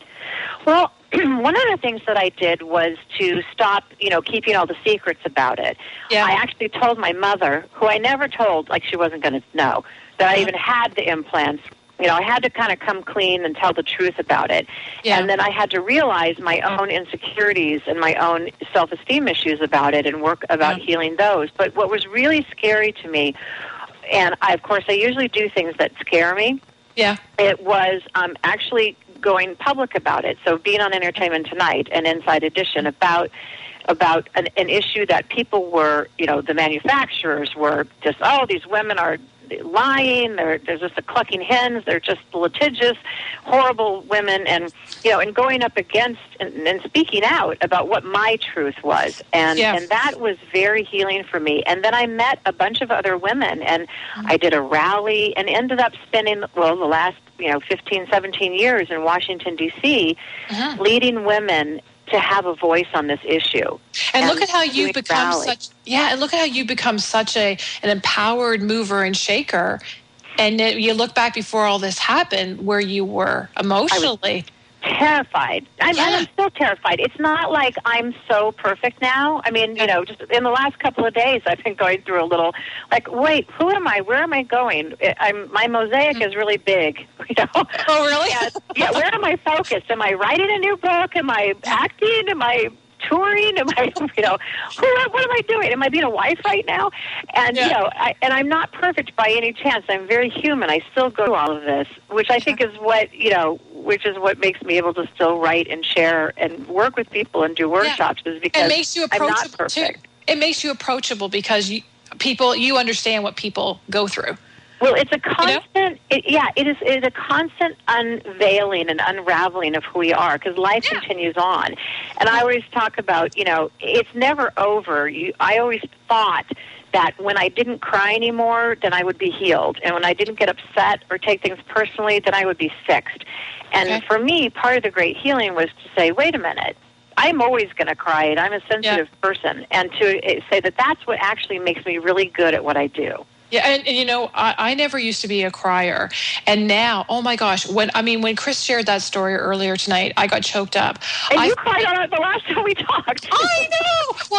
Speaker 4: Well, one of the things that I did was to stop, you know, keeping all the secrets about it.
Speaker 2: Yeah.
Speaker 4: I actually told my mother, who I never told, like she wasn't going to know, that I even had the implants. You know, I had to kind of come clean and tell the truth about it.
Speaker 2: Yeah.
Speaker 4: And then I had to realize my own insecurities and my own self-esteem issues about it and work about yeah. healing those. But what was really scary to me, and I, of course I usually do things that scare me,
Speaker 2: yeah,
Speaker 4: it was um, actually going public about it. So being on Entertainment Tonight and Inside Edition about about an, an issue that people were, you know, the manufacturers were just, oh, these women are lying, they're, they're just the clucking hens, they're just litigious, horrible women, and, you know, and going up against and, and speaking out about what my truth was. And,
Speaker 2: yeah.
Speaker 4: and that was very healing for me. And then I met a bunch of other women, and mm-hmm. I did a rally and ended up spending, well, the last, you know, fifteen, seventeen years in Washington, D C, uh-huh. leading women to have a voice on this issue.
Speaker 2: And, and look at how you've become
Speaker 4: rally.
Speaker 2: such, yeah, and look at how you become such a an empowered mover and shaker. And it, you look back before all this happened, where you were emotionally
Speaker 4: terrified. I'm,
Speaker 2: yeah.
Speaker 4: I'm still terrified. It's not like I'm so perfect now. I mean, you know, just in the last couple of days, I've been going through a little, like, wait, who am I? Where am I going? I'm, my mosaic is really big. You know?
Speaker 2: Oh, really?
Speaker 4: Yeah, yeah. Where am I focused? Am I writing a new book? Am I acting? Am I touring? Am I, you know, who, what am I doing? Am I being a wife right now? And,
Speaker 2: yeah.
Speaker 4: you know, I, and I'm not perfect by any chance. I'm very human. I still go through all of this, which I think is what, you know, which is what makes me able to still write and share and work with people and do workshops, yeah. is because
Speaker 2: it makes you
Speaker 4: I'm not
Speaker 2: approachable
Speaker 4: perfect.
Speaker 2: Too. It makes you approachable because you, people, you understand what people go through.
Speaker 4: Well, it's a constant, you know? it, yeah, it is, it is a constant unveiling and unraveling of who we are, because life yeah. continues on. And I always talk about, you know, it's never over. You, I always thought that when I didn't cry anymore, then I would be healed. And when I didn't get upset or take things personally, then I would be fixed. And
Speaker 2: okay.
Speaker 4: for me, part of the great healing was to say, wait a minute, I'm always going to cry, and I'm a sensitive yeah. person. And to say that that's what actually makes me really good at what I do.
Speaker 2: Yeah, and, and you know, I, I never used to be a crier, and now, oh my gosh, when I mean, when Chris shared that story earlier tonight, I got choked up.
Speaker 4: And
Speaker 2: I,
Speaker 4: you cried on it the last time we talked.
Speaker 2: I know. Well,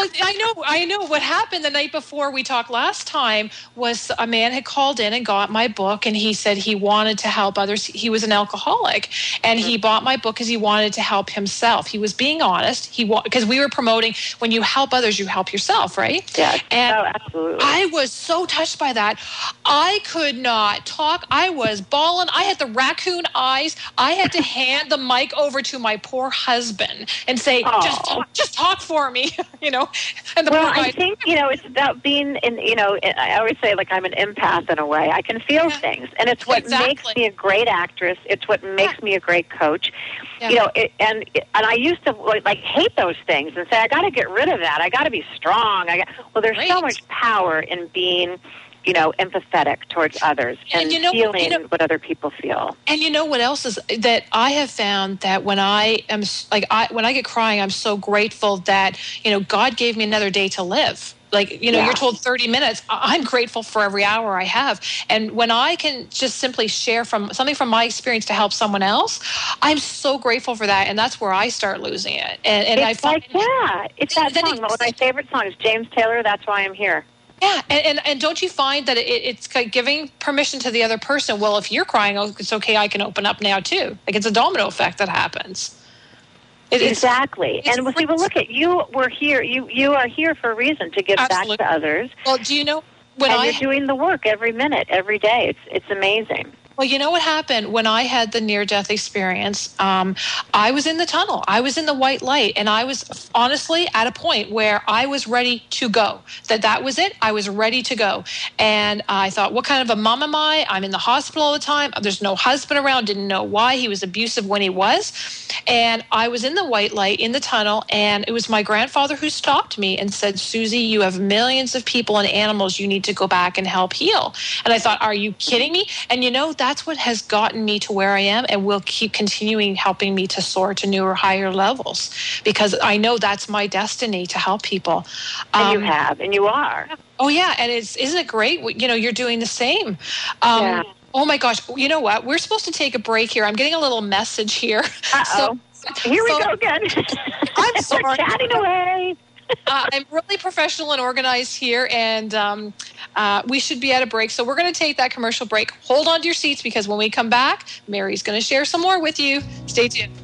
Speaker 2: Well, I know, I know. What happened the night before we talked last time was a man had called in and got my book, and he said he wanted to help others. He was an alcoholic, and he bought my book because he wanted to help himself. He was being honest. He because we were promoting when you help others, you help yourself, right?
Speaker 4: Yeah.
Speaker 2: And
Speaker 4: oh, absolutely.
Speaker 2: I was so touched by that. I could not talk. I was bawling. I had the raccoon eyes. I had to hand the mic over to my poor husband and say,
Speaker 4: Aww.
Speaker 2: "Just talk, just talk for me," you know. And the
Speaker 4: well,
Speaker 2: poor guy,
Speaker 4: I think, you know, it's about being in, you know, I always say, like, I'm an empath in a way. I can feel yeah. things. And it's what
Speaker 2: exactly.
Speaker 4: makes me a great actress. It's what makes yeah. me a great coach. Yeah. You know, it, and and I used to, like, like hate those things and say, I got to get rid of that. I got to be strong. I got, well, there's
Speaker 2: Great.
Speaker 4: so much power in being, you know, empathetic towards others and, and you know, feeling you know, what other people feel.
Speaker 2: And you know what else is that I have found that when I am like I when I get crying, I'm so grateful that, you know, God gave me another day to live. Like, you know, yeah. you're told thirty minutes. I'm grateful for every hour I have. And when I can just simply share from something from my experience to help someone else, I'm so grateful for that. And that's where I start losing it. And, and
Speaker 4: it's
Speaker 2: I find,
Speaker 4: like, yeah, it's that song. One of my favorite songs, James Taylor, That's Why I'm Here.
Speaker 2: Yeah, and, and and don't you find that it, it's like giving permission to the other person? Well, if you're crying, oh, it's okay, I can open up now too. Like, it's a domino effect that happens.
Speaker 4: It, exactly. It's, and we'll see, well, look at you. We're here. You you are here for a reason, to give
Speaker 2: Absolutely.
Speaker 4: back to others.
Speaker 2: Well, do you know when
Speaker 4: and
Speaker 2: I
Speaker 4: you're doing the work every minute, every day. It's it's amazing.
Speaker 2: Well, you know what happened when I had the near-death experience? Um, I was in the tunnel. I was in the white light, and I was honestly at a point where I was ready to go. That that was it. I was ready to go. And I thought, what kind of a mom am I? I'm in the hospital all the time. There's no husband around. Didn't know why. He was abusive when he was. And I was in the white light, in the tunnel, and it was my grandfather who stopped me and said, Susie, you have millions of people and animals you need to go back and help heal. And I thought, are you kidding me? And you know, that's what has gotten me to where I am and will keep continuing helping me to soar to newer, higher levels, because I know that's my destiny, to help people.
Speaker 4: And
Speaker 2: um,
Speaker 4: you have, and you are.
Speaker 2: Oh, yeah. And it's isn't it great? You know, you're doing the same. Um, yeah. Oh, my gosh. You know what? We're supposed to take a break here. I'm getting a little message here.
Speaker 4: Uh-oh. So, here we so, go again.
Speaker 2: I'm sorry.
Speaker 4: We're chatting away.
Speaker 2: uh, I'm really professional and organized here, and um, uh, we should be at a break. So we're going to take that commercial break. Hold on to your seats, because when we come back, Mary's going to share some more with you. Stay tuned.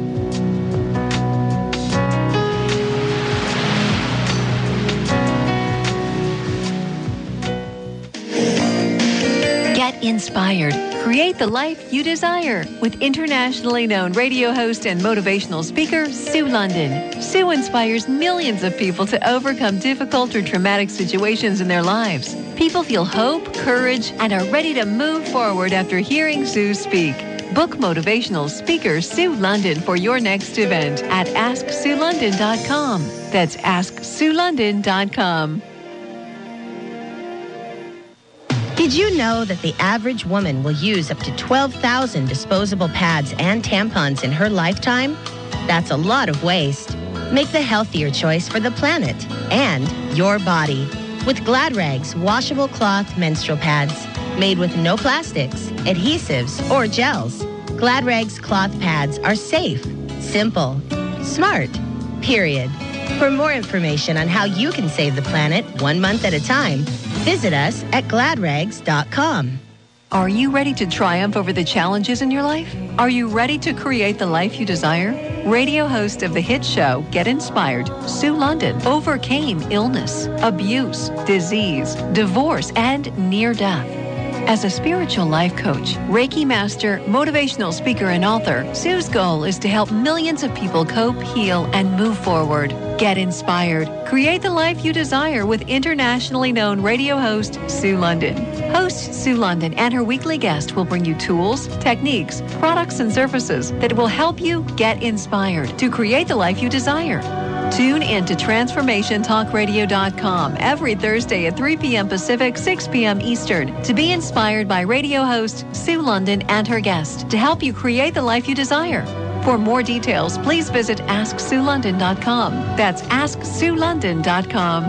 Speaker 1: Get inspired. Create the life you desire with internationally known radio host and motivational speaker, Sue London. Sue inspires millions of people to overcome difficult or traumatic situations in their lives. People feel hope, courage, and are ready to move forward after hearing Sue speak. Book motivational speaker Sue London for your next event at ask sue london dot com. That's ask sue london dot com.
Speaker 12: Did you know that the average woman will use up to twelve thousand disposable pads and tampons in her lifetime? That's a lot of waste. Make the healthier choice for the planet and your body with Glad Rags washable cloth menstrual pads made with no plastics, adhesives, or gels. Glad Rags cloth pads are safe, simple, smart, period. For more information on how you can save the planet one month at a time, visit us at glad rags dot com.
Speaker 1: Are you ready to triumph over the challenges in your life? Are you ready to create the life you desire? Radio host of the hit show Get Inspired, Sue London, overcame illness, abuse, disease, divorce, and near death. As a spiritual life coach, Reiki master, motivational speaker, and author, Sue's goal is to help millions of people cope, heal, and move forward. Get inspired. Create the life you desire with internationally known radio host Sue London. Host Sue London and her weekly guest will bring you tools, techniques, products, and services that will help you get inspired to create the life you desire. Tune in to transformation talk radio dot com every Thursday at three p.m. Pacific, six p.m. Eastern to be inspired by radio host Sue London and her guest to help you create the life you desire. For more details, please visit ask sue london dot com. That's ask sue london dot com.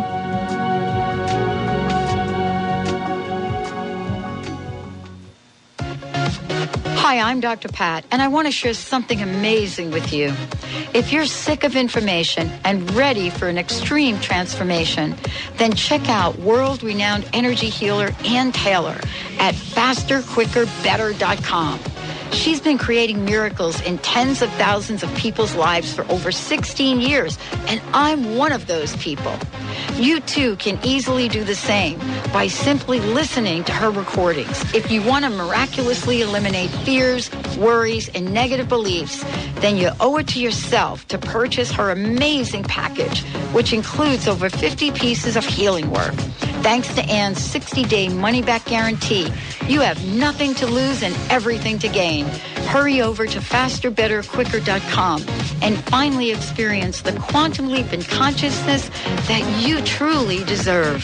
Speaker 6: Hi, I'm Doctor Pat, and I want to share something amazing with you. If you're sick of information and ready for an extreme transformation, then check out world-renowned energy healer Ann Taylor at faster quicker better dot com. She's been creating miracles in tens of thousands of people's lives for over sixteen years, and I'm one of those people. You too can easily do the same by simply listening to her recordings. If you want to miraculously eliminate fears, worries, and negative beliefs, then you owe it to yourself to purchase her amazing package, which includes over fifty pieces of healing work. Thanks to Ann's sixty-day money-back guarantee, you have nothing to lose and everything to gain. Hurry over to faster better quicker dot com and finally experience the quantum leap in consciousness that you truly deserve.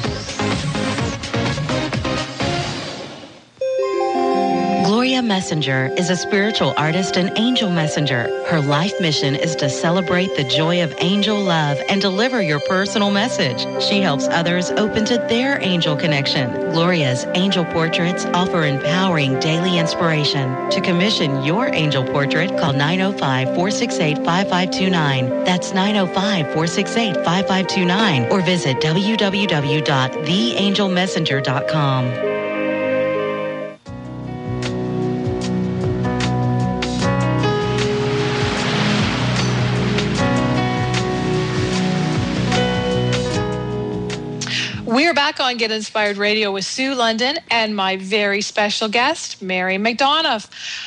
Speaker 5: Gloria Messenger is a spiritual artist and angel messenger. Her life mission is to celebrate the joy of angel love and deliver your personal message. She helps others open to their angel connection. Gloria's angel portraits offer empowering daily inspiration. To commission your angel portrait, call nine oh five, four six eight, five five two nine. That's nine oh five, four six eight, five five two nine or visit w w w dot the angel messenger dot com.
Speaker 2: We're back on Get Inspired Radio with Sue London and my very special guest, Mary McDonough.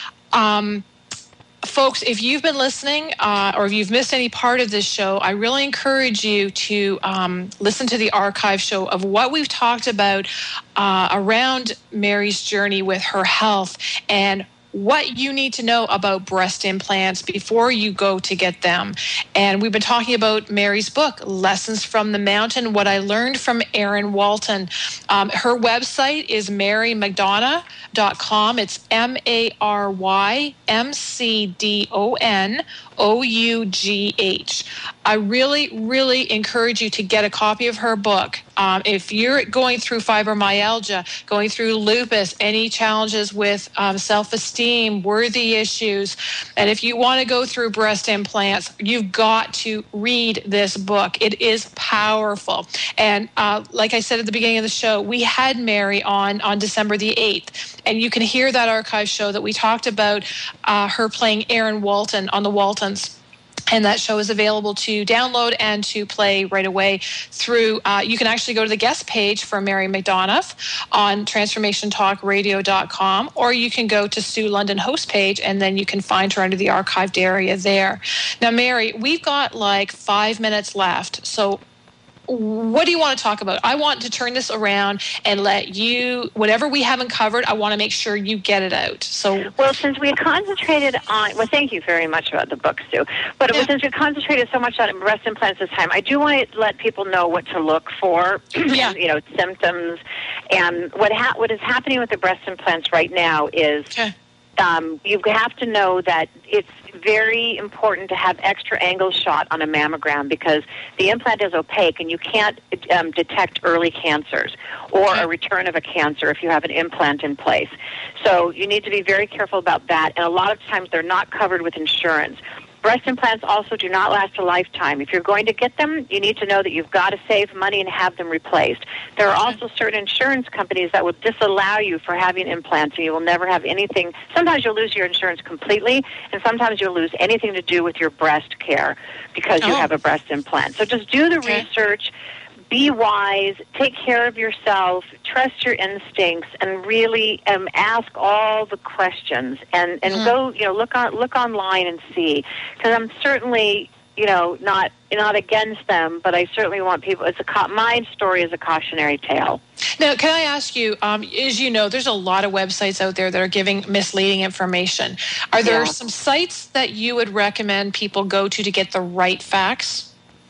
Speaker 2: Um, folks, if you've been listening uh, or if you've missed any part of this show, I really encourage you to um, listen to the archive show of what we've talked about uh, around Mary's journey with her health and what you need to know about breast implants before you go to get them. And we've been talking about Mary's book, Lessons from the Mountain, What I Learned from Erin Walton. Um, her website is mary mcdonough dot com. It's M A R Y M C D O N O U G H. I really, really encourage you to get a copy of her book. Um, if you're going through fibromyalgia, going through lupus, any challenges with um, self-esteem, worthy issues, and if you want to go through breast implants, you've got to read this book. It is powerful. And uh, like I said at the beginning of the show, we had Mary on on December the eighth, and you can hear that archive show that we talked about uh, her playing Erin Walton on the Waltons. And that show is available to download and to play right away through, uh, you can actually go to the guest page for Mary McDonough on transformation talk radio dot com, or you can go to Sue London host page, and then you can find her under the archived area there. Now, Mary, we've got like five minutes left, so what do you want to talk about? I want to turn this around and let you, whatever we haven't covered, I want to make sure you get it out. So,
Speaker 4: well, since we concentrated on, well, thank you very much about the book, Sue. But yeah. since we concentrated so much on breast implants this time, I do want to let people know what to look for. Yeah. you know, symptoms, and what ha- what is happening with the breast implants right now is. Okay. Um, you have to know that it's very important to have extra angle shot on a mammogram because the implant is opaque and you can't um, detect early cancers or a return of a cancer if you have an implant in place. So you need to be very careful about that, and a lot of times they're not covered with insurance. Breast implants also do not last a lifetime. If you're going to get them, you need to know that you've got to save money and have them replaced. There are also certain insurance companies that will disallow you for having implants, and you will never have anything. Sometimes you'll lose your insurance completely, and sometimes you'll lose anything to do with your breast care because you oh. have a breast implant. So just do the okay. research. Be wise, take care of yourself, trust your instincts, and really um, ask all the questions. And, and mm-hmm. go, you know, look on look online and see. Because I'm certainly, you know, not not against them, but I certainly want people. It's a my story is a cautionary tale.
Speaker 2: Now, can I ask you? Um, as you know, there's a lot of websites out there that are giving misleading information. Are there yeah. some sites that you would recommend people go to to get the right facts?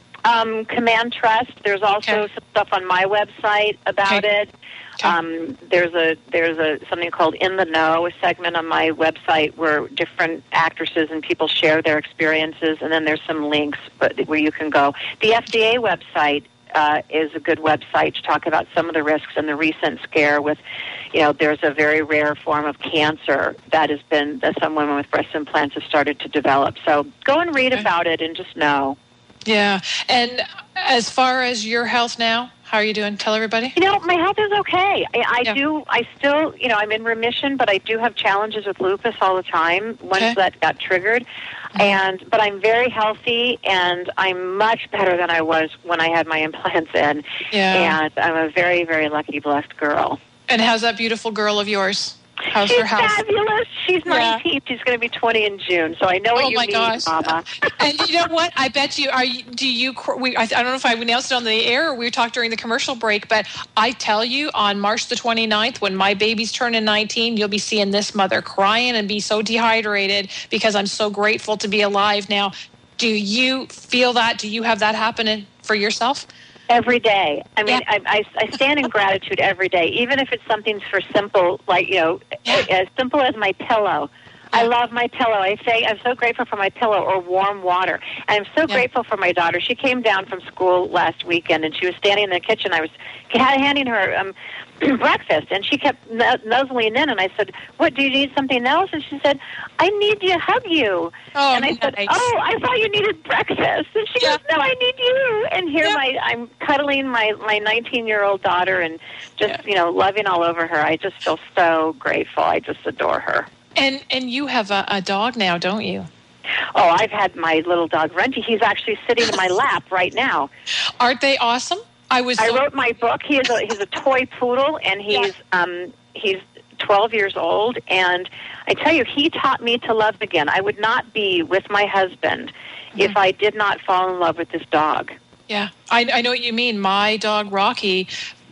Speaker 4: Um, Command Trust. There's also okay. some stuff on my website about okay. it. Okay. Um, there's a there's a something called In the Know, a segment on my website where different actresses and people share their experiences, and then there's some links but, where you can go. The F D A website uh, is a good website to talk about some of the risks and the recent scare with, you know, there's a very rare form of cancer that has been, that some women with breast implants have started to develop. So go and read
Speaker 2: Okay.
Speaker 4: about it and just know.
Speaker 2: Yeah. And as far as your health now, how are you doing? Tell everybody.
Speaker 4: You know, my health is okay. I, I
Speaker 2: Yeah.
Speaker 4: do, I still, you know, I'm in remission, but I do have challenges with lupus all the time once
Speaker 2: Okay.
Speaker 4: that got triggered. And, but I'm very healthy, and I'm much better than I was when I had my implants in.
Speaker 2: Yeah.
Speaker 4: And I'm a very, very lucky, blessed girl.
Speaker 2: And how's that beautiful girl of yours? How's
Speaker 4: She's
Speaker 2: her health?
Speaker 4: fabulous. She's
Speaker 2: Yeah.
Speaker 4: nineteen. She's going to be twenty in June. So I know what
Speaker 2: Oh
Speaker 4: you
Speaker 2: my
Speaker 4: mean,
Speaker 2: gosh.
Speaker 4: Mama.
Speaker 2: And you know what? I bet you are. You, do you? cr- We, I, I don't know if I announced it on the air or we talked during the commercial break, but I tell you, on March the twenty-ninth, when my baby's turning nineteen, you'll be seeing this mother crying and be so dehydrated because I'm so grateful to be alive now. Do you feel that? Do you have that happening for yourself?
Speaker 4: Every day. I mean,
Speaker 2: Yeah.
Speaker 4: I, I, I stand in gratitude every day, even if it's something for simple, like, you know,
Speaker 2: Yeah.
Speaker 4: as simple as my pillow. I love my pillow. I say I'm so grateful for my pillow or warm water. And I'm so
Speaker 2: Yeah.
Speaker 4: grateful for my daughter. She came down from school last weekend, and she was standing in the kitchen. I was handing her um, breakfast, and she kept nu- nuzzling in, and I said, "What, do you need something else?" And she said, "I need to hug you."
Speaker 2: Oh,
Speaker 4: and I said,
Speaker 2: nice.
Speaker 4: "Oh, I thought you needed breakfast." And she
Speaker 2: Yeah.
Speaker 4: goes, "No, I need you." And here
Speaker 2: Yeah.
Speaker 4: my I'm cuddling my my nineteen-year-old daughter and just,
Speaker 2: Yeah.
Speaker 4: you know, loving all over her. I just feel so grateful. I just adore her.
Speaker 2: And and you have a, a dog now, don't you?
Speaker 4: Oh, I've had my little dog, Runty. He's actually sitting in my lap right now.
Speaker 2: Aren't they awesome? I was.
Speaker 4: I
Speaker 2: so-
Speaker 4: wrote my book. He is a he's a toy poodle, and he's um he's twelve years old. And I tell you, he taught me to love again. I would not be with my husband if I did not fall in love with this dog.
Speaker 2: Yeah, I, I know what you mean. My dog Rocky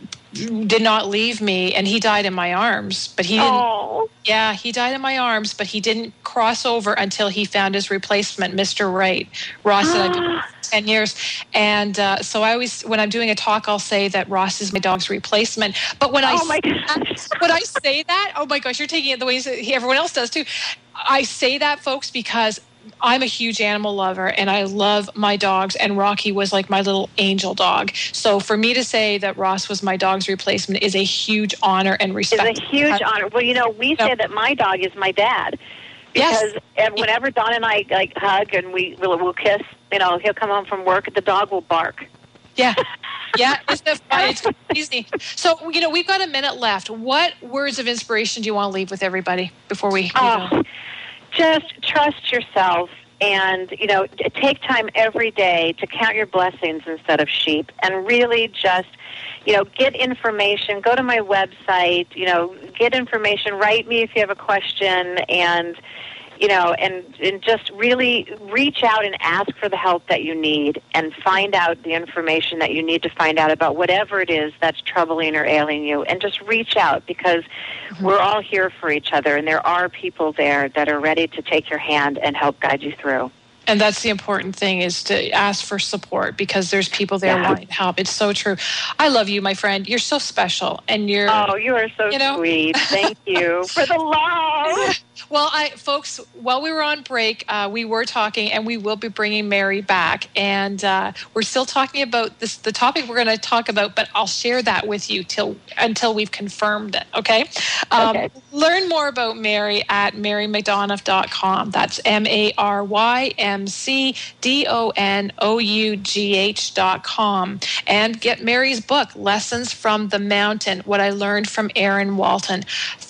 Speaker 2: did not leave me, and he died in my arms. But he didn't.
Speaker 4: Oh,
Speaker 2: Yeah, he died in my arms, but he didn't cross over until he found his replacement, Mister Wright. Ross and I've been for ten years, and uh, so I always, when I'm doing a talk, I'll say that Ross is my dog's replacement. But when I
Speaker 4: oh my
Speaker 2: say
Speaker 4: gosh.
Speaker 2: that, when I say that, oh my gosh, you're taking it the way that he- everyone else does too. I say that, folks, because I'm a huge animal lover and I love my dogs, and Rocky was like my little angel dog. So for me to say that Ross was my dog's replacement is a huge honor and respect.
Speaker 4: It's a huge honor. Well, you know, we say
Speaker 2: Yep.
Speaker 4: that my dog is my dad.
Speaker 2: Yes.
Speaker 4: Because ev- whenever Don and I like hug and we we'll, we'll kiss, you know, he'll come home from work, the dog will bark.
Speaker 2: Yeah. Yeah, isn't it fun? It's crazy. So, you know, we've got a minute left. What words of inspiration do you want to leave with everybody before we, we
Speaker 4: Oh,
Speaker 2: go?
Speaker 4: just trust yourself, and, you know, t- take time every day to count your blessings instead of sheep, and really just, you know, get information. Go to my website, you know, get information. Write me if you have a question, and, you know, and, and just really reach out and ask for the help that you need, and find out the information that you need to find out about whatever it is that's troubling or ailing you, and just reach out, because we're all here for each other, and there are people there that are ready to take your hand and help guide you through.
Speaker 2: And that's the important thing, is to ask for support, because there's people there
Speaker 4: Yeah.
Speaker 2: wanting to help. It's so true. I love you, my friend. You're so special, and you're.
Speaker 4: Oh, you are so
Speaker 2: You know?
Speaker 4: sweet. Thank you for the love.
Speaker 2: Well, I, folks, while we were on break, uh, we were talking, and we will be bringing Mary back, and uh, we're still talking about this, the topic we're going to talk about, but I'll share that with you till until we've confirmed it. Okay. Um,
Speaker 4: Okay.
Speaker 2: Learn more about Mary at mary mcdonough dot com. That's M A R Y M C D O N O U G H dot com, and get Mary's book, Lessons from the Mountain: What I Learned from Aaron Walton.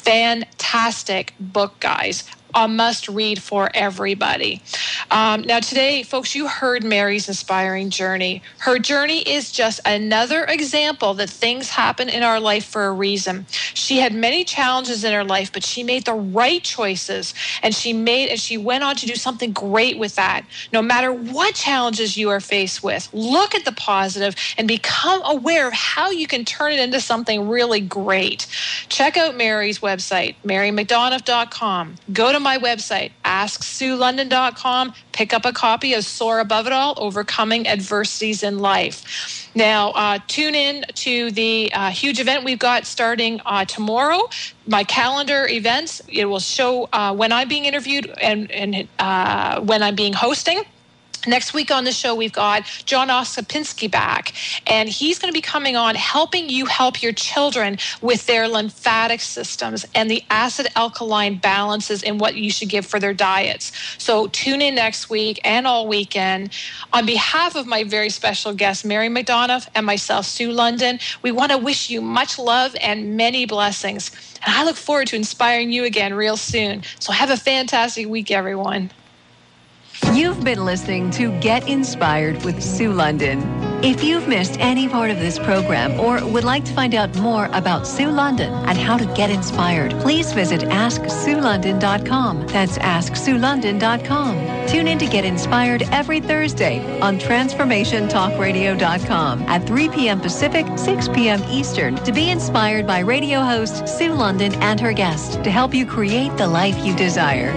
Speaker 2: Fantastic book, guys. A must read for everybody. Um, now, today, folks, you heard Mary's inspiring journey. Her journey is just another example that things happen in our life for a reason. She had many challenges in her life, but she made the right choices, and she made and she went on to do something great with that. No matter what challenges you are faced with, look at the positive and become aware of how you can turn it into something really great. Check out Mary's website, mary mcdonough dot com. Go to my website, ask sue london dot com. Pick up a copy of Soar Above It All, Overcoming Adversities in Life. Now, uh, tune in to the uh, huge event we've got starting uh, tomorrow. My calendar events, it will show uh, when I'm being interviewed and, and uh, when I'm being hosting. Next week on the show, we've got John Ossipinski back, and he's going to be coming on helping you help your children with their lymphatic systems and the acid-alkaline balances and what you should give for their diets. So tune in next week and all weekend. On behalf of my very special guest, Mary McDonough, and myself, Sue London, we want to wish you much love and many blessings. And I look forward to inspiring you again real soon. So have a fantastic week, everyone.
Speaker 1: You've been listening to Get Inspired with Sue London. If you've missed any part of this program or would like to find out more about Sue London and how to get inspired, please visit ask sue london dot com. That's ask sue london dot com. Tune in to Get Inspired every Thursday on transformation talk radio dot com at three p.m. Pacific, six p.m. Eastern to be inspired by radio host Sue London and her guests to help you create the life you desire.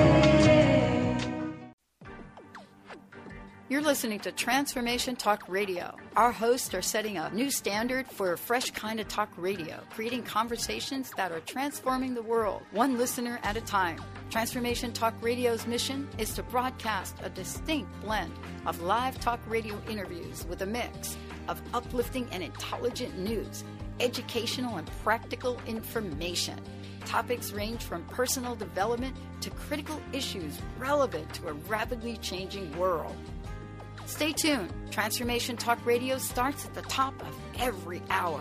Speaker 6: You're listening to Transformation Talk Radio. Our hosts are setting a new standard for a fresh kind of talk radio, creating conversations that are transforming the world, one listener at a time. Transformation Talk Radio's mission is to broadcast a distinct blend of live talk radio interviews with a mix of uplifting and intelligent news, educational and practical information. Topics range from personal development to critical issues relevant to a rapidly changing world. Stay tuned. Transformation Talk Radio starts at the top of every hour.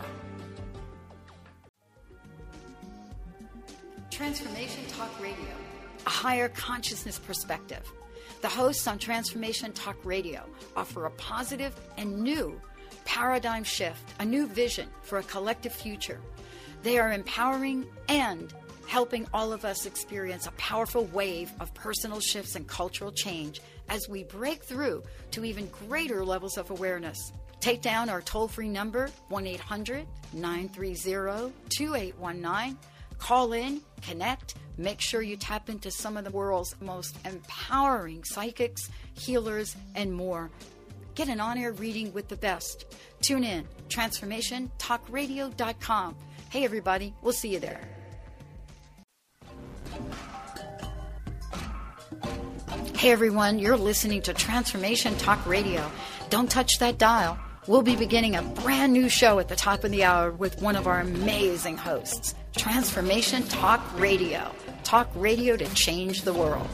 Speaker 6: Transformation Talk Radio, a higher consciousness perspective. The hosts on Transformation Talk Radio offer a positive and new paradigm shift, a new vision for a collective future. They are empowering and helping all of us experience a powerful wave of personal shifts and cultural change as we break through to even greater levels of awareness. Take down our toll-free number, one eight hundred nine three zero two eight one nine. Call in, connect, make sure you tap into some of the world's most empowering psychics, healers, and more. Get an on-air reading with the best. Tune in, transformation talk radio dot com. Hey, everybody, we'll see you there. Hey everyone, you're listening to Transformation Talk Radio. Don't touch that dial. We'll be beginning a brand new show at the top of the hour with one of our amazing hosts. Transformation Talk Radio. Talk radio to change the world.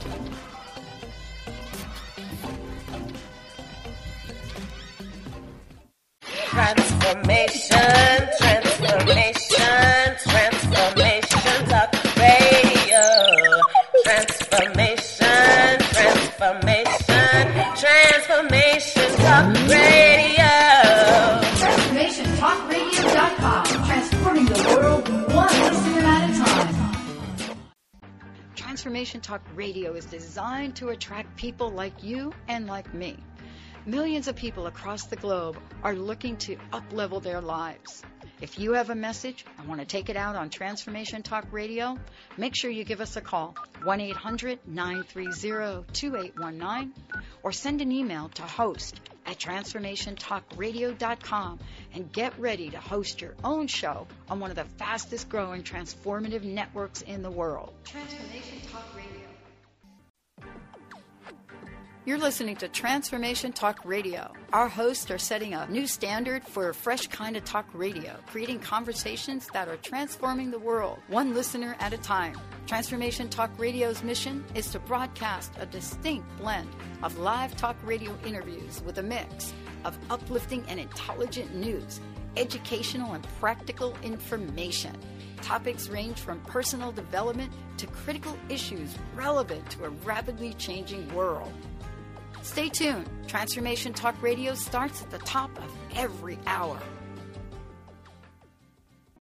Speaker 13: Transformation, transformation, transformation Talk Radio. Transformation, transformation, transformation Talk Radio.
Speaker 10: transformation talk radio dot com. Transforming the world one listener at a time.
Speaker 6: Transformation Talk Radio is designed to attract people like you and like me. Millions of people across the globe are looking to up-level their lives. If you have a message and want to take it out on Transformation Talk Radio, make sure you give us a call, one eight hundred nine three zero two eight one nine, or send an email to host at transformation talk radio dot com and get ready to host your own show on one of the fastest growing transformative networks in the world. Transformation Talk Radio. You're listening to Transformation Talk Radio. Our hosts are setting a new standard for a fresh kind of talk radio, creating conversations that are transforming the world, one listener at a time. Transformation Talk Radio's mission is to broadcast a distinct blend of live talk radio interviews with a mix of uplifting and intelligent news, educational and practical information. Topics range from personal development to critical issues relevant to a rapidly changing world. Stay tuned. Transformation Talk Radio starts at the top of every hour.